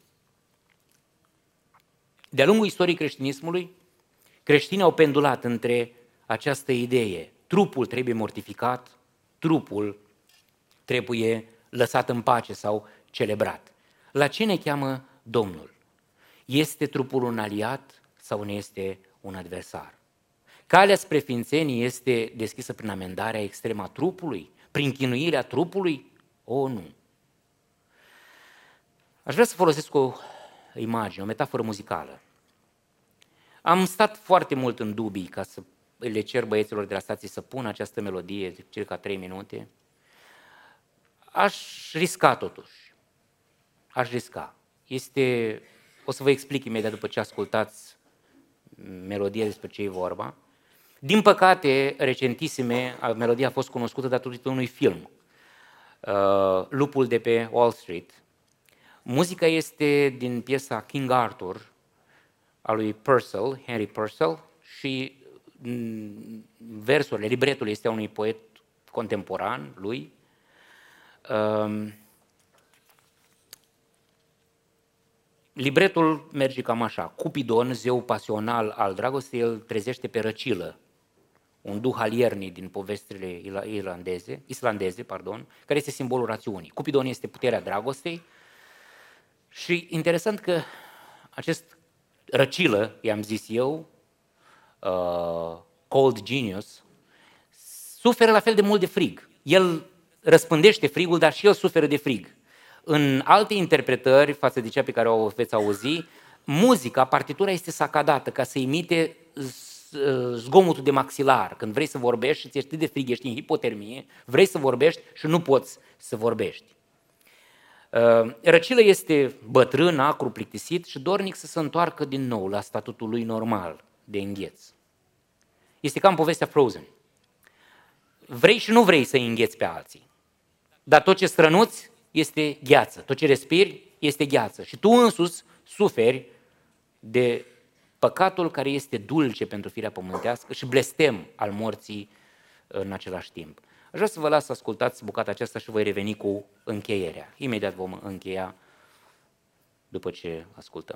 Speaker 1: De-a lungul istoriei creștinismului, creștinii au pendulat între această idee. Trupul trebuie mortificat, trupul trebuie lăsat în pace sau celebrat. La ce ne cheamă Domnul? Este trupul un aliat sau ne este un adversar? Calea spre ființenie este deschisă prin amendarea extremă a trupului, prin chinuirea trupului? O, nu. Aș vrea să folosesc o imagine, o metaforă muzicală. Am stat foarte mult în dubii ca să le cer băieților de la stație să pună această melodie de circa trei minute. Aș risca totuși. Aș risca. Este, o să vă explic imediat după ce ascultați melodia despre ce e vorba. Din păcate, recentisime, melodia a fost cunoscută datorită unui film, uh, Lupul de pe Wall Street. Muzica este din piesa King Arthur, a lui Purcell, Henry Purcell, și versurile, libretul este a unui poet contemporan lui. Um, libretul merge cam așa. Cupidon, zeu pasional al dragostei, el trezește pe Răcilă, un duh al iernii din povestile irlandeze, islandeze, pardon, care este simbolul rațiunii. Cupidon este puterea dragostei și interesant că acest Răcilă, i-am zis eu, uh, cold genius, suferă la fel de mult de frig. El răspândește frigul, dar și el suferă de frig. În alte interpretări, față de cea pe care o veți auzi, muzica, partitura este sacadată ca să imite zgomotul de maxilar. Când vrei să vorbești și ți-e atât de frig, ești în hipotermie, vrei să vorbești și nu poți să vorbești. Răcilă este bătrân, acru, plictisit și dornic să se întoarcă din nou la statutul lui normal de îngheț. Este ca în povestea Frozen. Vrei și nu vrei să îngheți pe alții, dar tot ce strănuți este gheață, tot ce respiri este gheață și tu însuți suferi de păcatul care este dulce pentru firea pământească și blestem al morții în același timp. Aș vrea să vă las să ascultați bucata aceasta și voi reveni cu încheierea. Imediat vom încheia după ce ascultăm.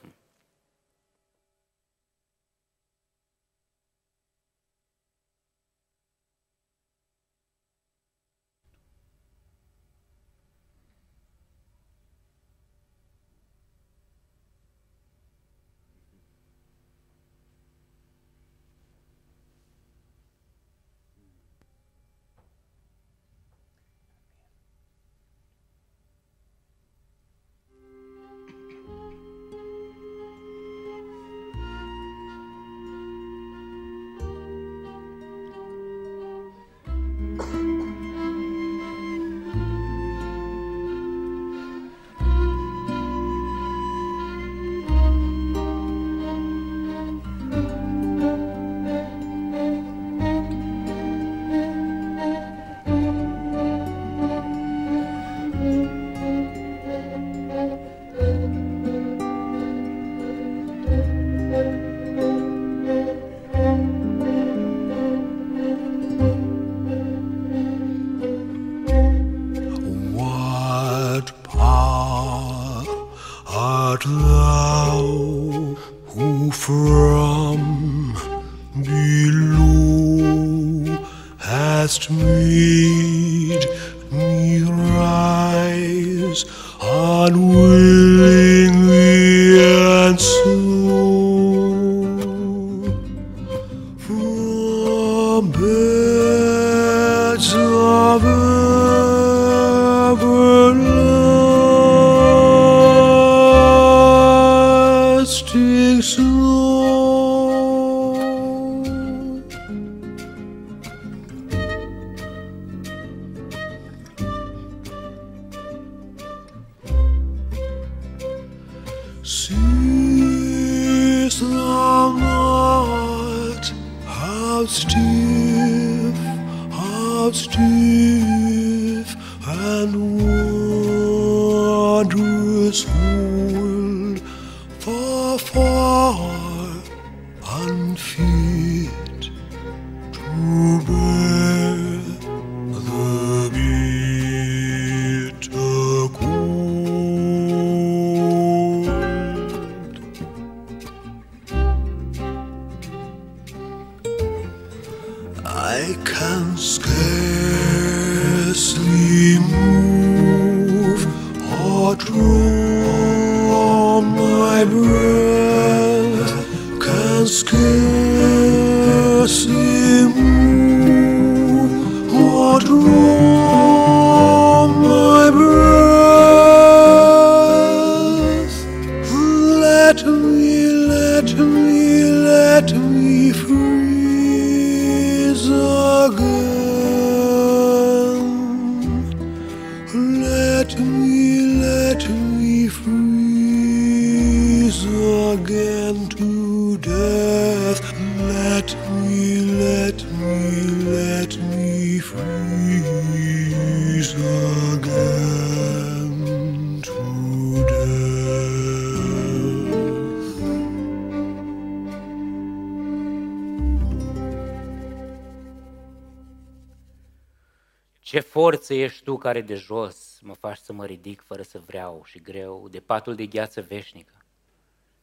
Speaker 1: Ce forță ești tu care de jos mă faci să mă ridic fără să vreau și greu, de patul de gheață veșnică.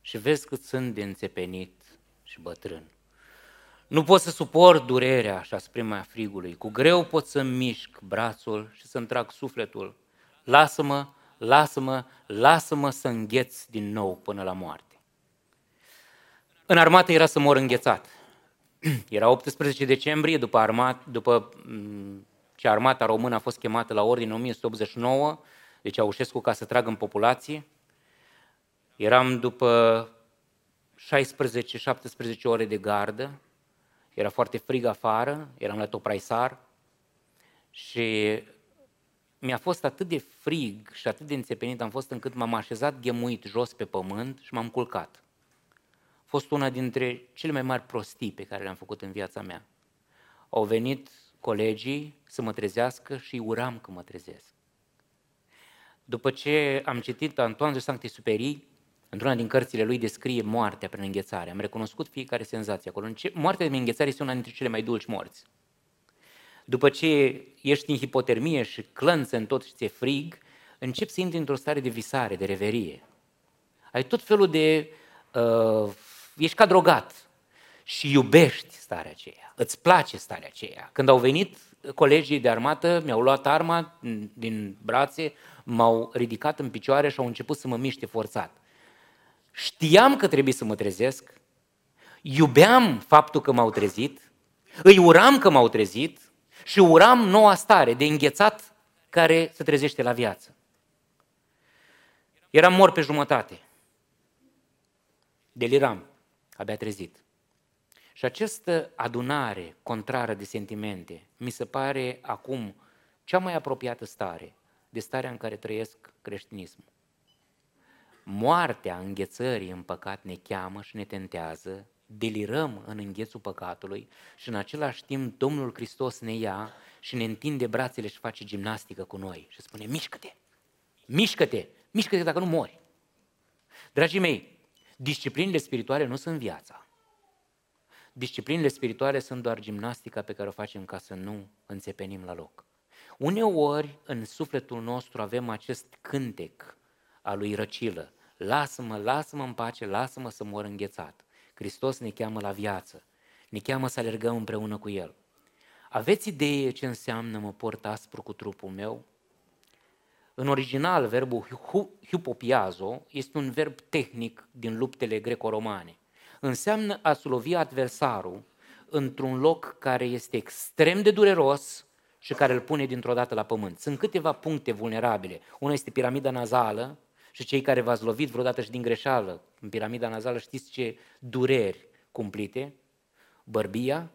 Speaker 1: și vezi cât sunt de înțepenit și bătrân. Nu pot să suport durerea și aspremea frigului. Cu greu pot să-mi mișc brațul și să-mi trag sufletul. Lasă-mă, lasă-mă, lasă-mă să îngheț din nou până la moarte. În armată era să mor înghețat. Era optsprezece decembrie, după, armat, după ce armata română a fost chemată la ordine în o mie o sută optzeci și nouă, de Ceaușescu ca să tragă în populație. Eram după șaisprezece șaptesprezece ore de gardă, era foarte frig afară, eram la Topraisar și mi-a fost atât de frig și atât de înțepenit am fost încât m-am așezat ghemuit jos pe pământ și m-am culcat. A fost una dintre cele mai mari prostii pe care le-am făcut în viața mea. Au venit colegii să mă trezească și uram că mă trezesc. După ce am citit Antoine de Saint-Exupéry, într-una din cărțile lui descrie moartea prin înghețare. Am recunoscut fiecare senzație acolo. Moartea prin înghețare este una dintre cele mai dulci morți. După ce ești în hipotermie și clănță în tot și ți-e frig, începi să intri într-o stare de visare, de reverie. Ai tot felul de... Uh, ești ca drogat și iubești starea aceea, îți place starea aceea. Când au venit colegii de armată, mi-au luat arma din brațe, m-au ridicat în picioare și au început să mă miște forțat. Știam că trebuie să mă trezesc, iubeam faptul că m-au trezit, îi uram că m-au trezit și uram noua stare de înghețat care se trezește la viață. Eram mort pe jumătate, deliram, abia trezit. Și această adunare contrară de sentimente mi se pare acum cea mai apropiată stare de starea în care trăiesc creștinismul. Moartea înghețării în păcat ne cheamă și ne tentează, delirăm în înghețul păcatului și în același timp Domnul Hristos ne ia și ne întinde brațele și face gimnastică cu noi și spune: mișcă-te, mișcă-te, mișcă-te dacă nu mori. Dragii mei, disciplinele spirituale nu sunt viața. Disciplinele spirituale sunt doar gimnastica pe care o facem ca să nu înțepenim la loc. Uneori în sufletul nostru avem acest cântec a lui Răcilă: lasă-mă, lasă-mă în pace, lasă-mă să mor înghețat. Hristos ne cheamă la viață, ne cheamă să alergăm împreună cu El. Aveți idee ce înseamnă mă port aspru cu trupul meu? În original, verbul hupopiazo este un verb tehnic din luptele greco-romane. Înseamnă a lovi adversarul într-un loc care este extrem de dureros și care îl pune dintr-o dată la pământ. Sunt câteva puncte vulnerabile. Una este piramida nazală și cei care v-ați lovit vreodată și din greșeală în piramida nazală știți ce dureri cumplite: bărbia,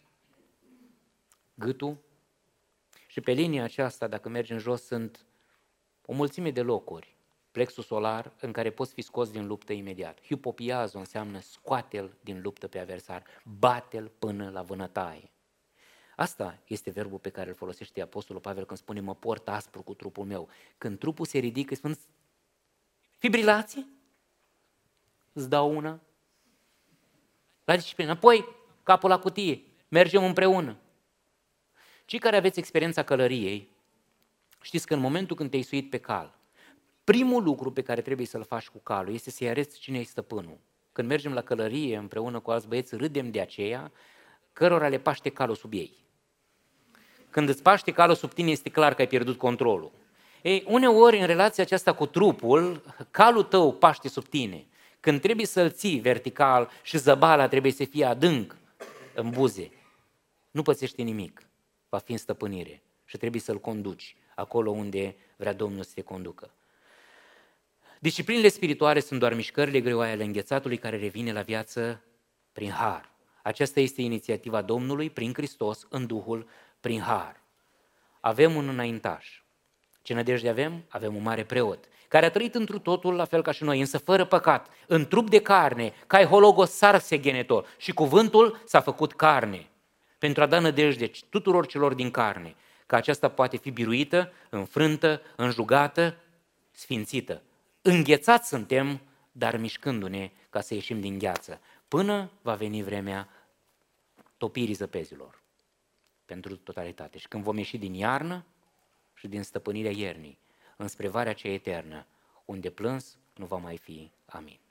Speaker 1: gâtul și pe linia aceasta, dacă mergi în jos, sunt o mulțime de locuri, plexul solar, în care poți fi scos din luptă imediat. Hupopiazo înseamnă scoate-l din luptă pe adversar, bate-l până la vânătaie. Asta este verbul pe care îl folosește Apostolul Pavel când spune mă port aspru cu trupul meu. Când trupul se ridică, spune fibrilație, îți dau una, la disciplină, apoi capul la cutie, mergem împreună. Cei care aveți experiența călăriei, știți că în momentul când te-ai suit pe cal, primul lucru pe care trebuie să-l faci cu calul este să-i arăți cine e stăpânul. Când mergem la călărie împreună cu alți băieți, râdem de aceea cărora le paște calul sub ei. Când îți paște calul sub tine, este clar că ai pierdut controlul. Ei, uneori în relația aceasta cu trupul, calul tău paște sub tine. Când trebuie să-l ții vertical și zăbala trebuie să fie adânc în buze, nu pățește nimic, va fi în stăpânire și trebuie să-l conduci acolo unde vrea Domnul să te conducă. Disciplinele spirituale sunt doar mișcările greoaie ale înghețatului care revine la viață prin har. Aceasta este inițiativa Domnului prin Hristos, în Duhul, prin har. Avem un înaintaș. Ce nădejde avem? Avem un mare preot, care a trăit întru totul la fel ca și noi, însă fără păcat, în trup de carne, ca hologos sarse genetor, și cuvântul s-a făcut carne, pentru a da nădejde tuturor celor din carne, că aceasta poate fi biruită, înfrântă, înjugată, sfințită. Înghețați suntem, dar mișcându-ne ca să ieșim din gheață, până va veni vremea topirii zăpezilor pentru totalitate. Și când vom ieși din iarnă și din stăpânirea iernii, înspre varea cea eternă, unde plâns nu va mai fi. Amin.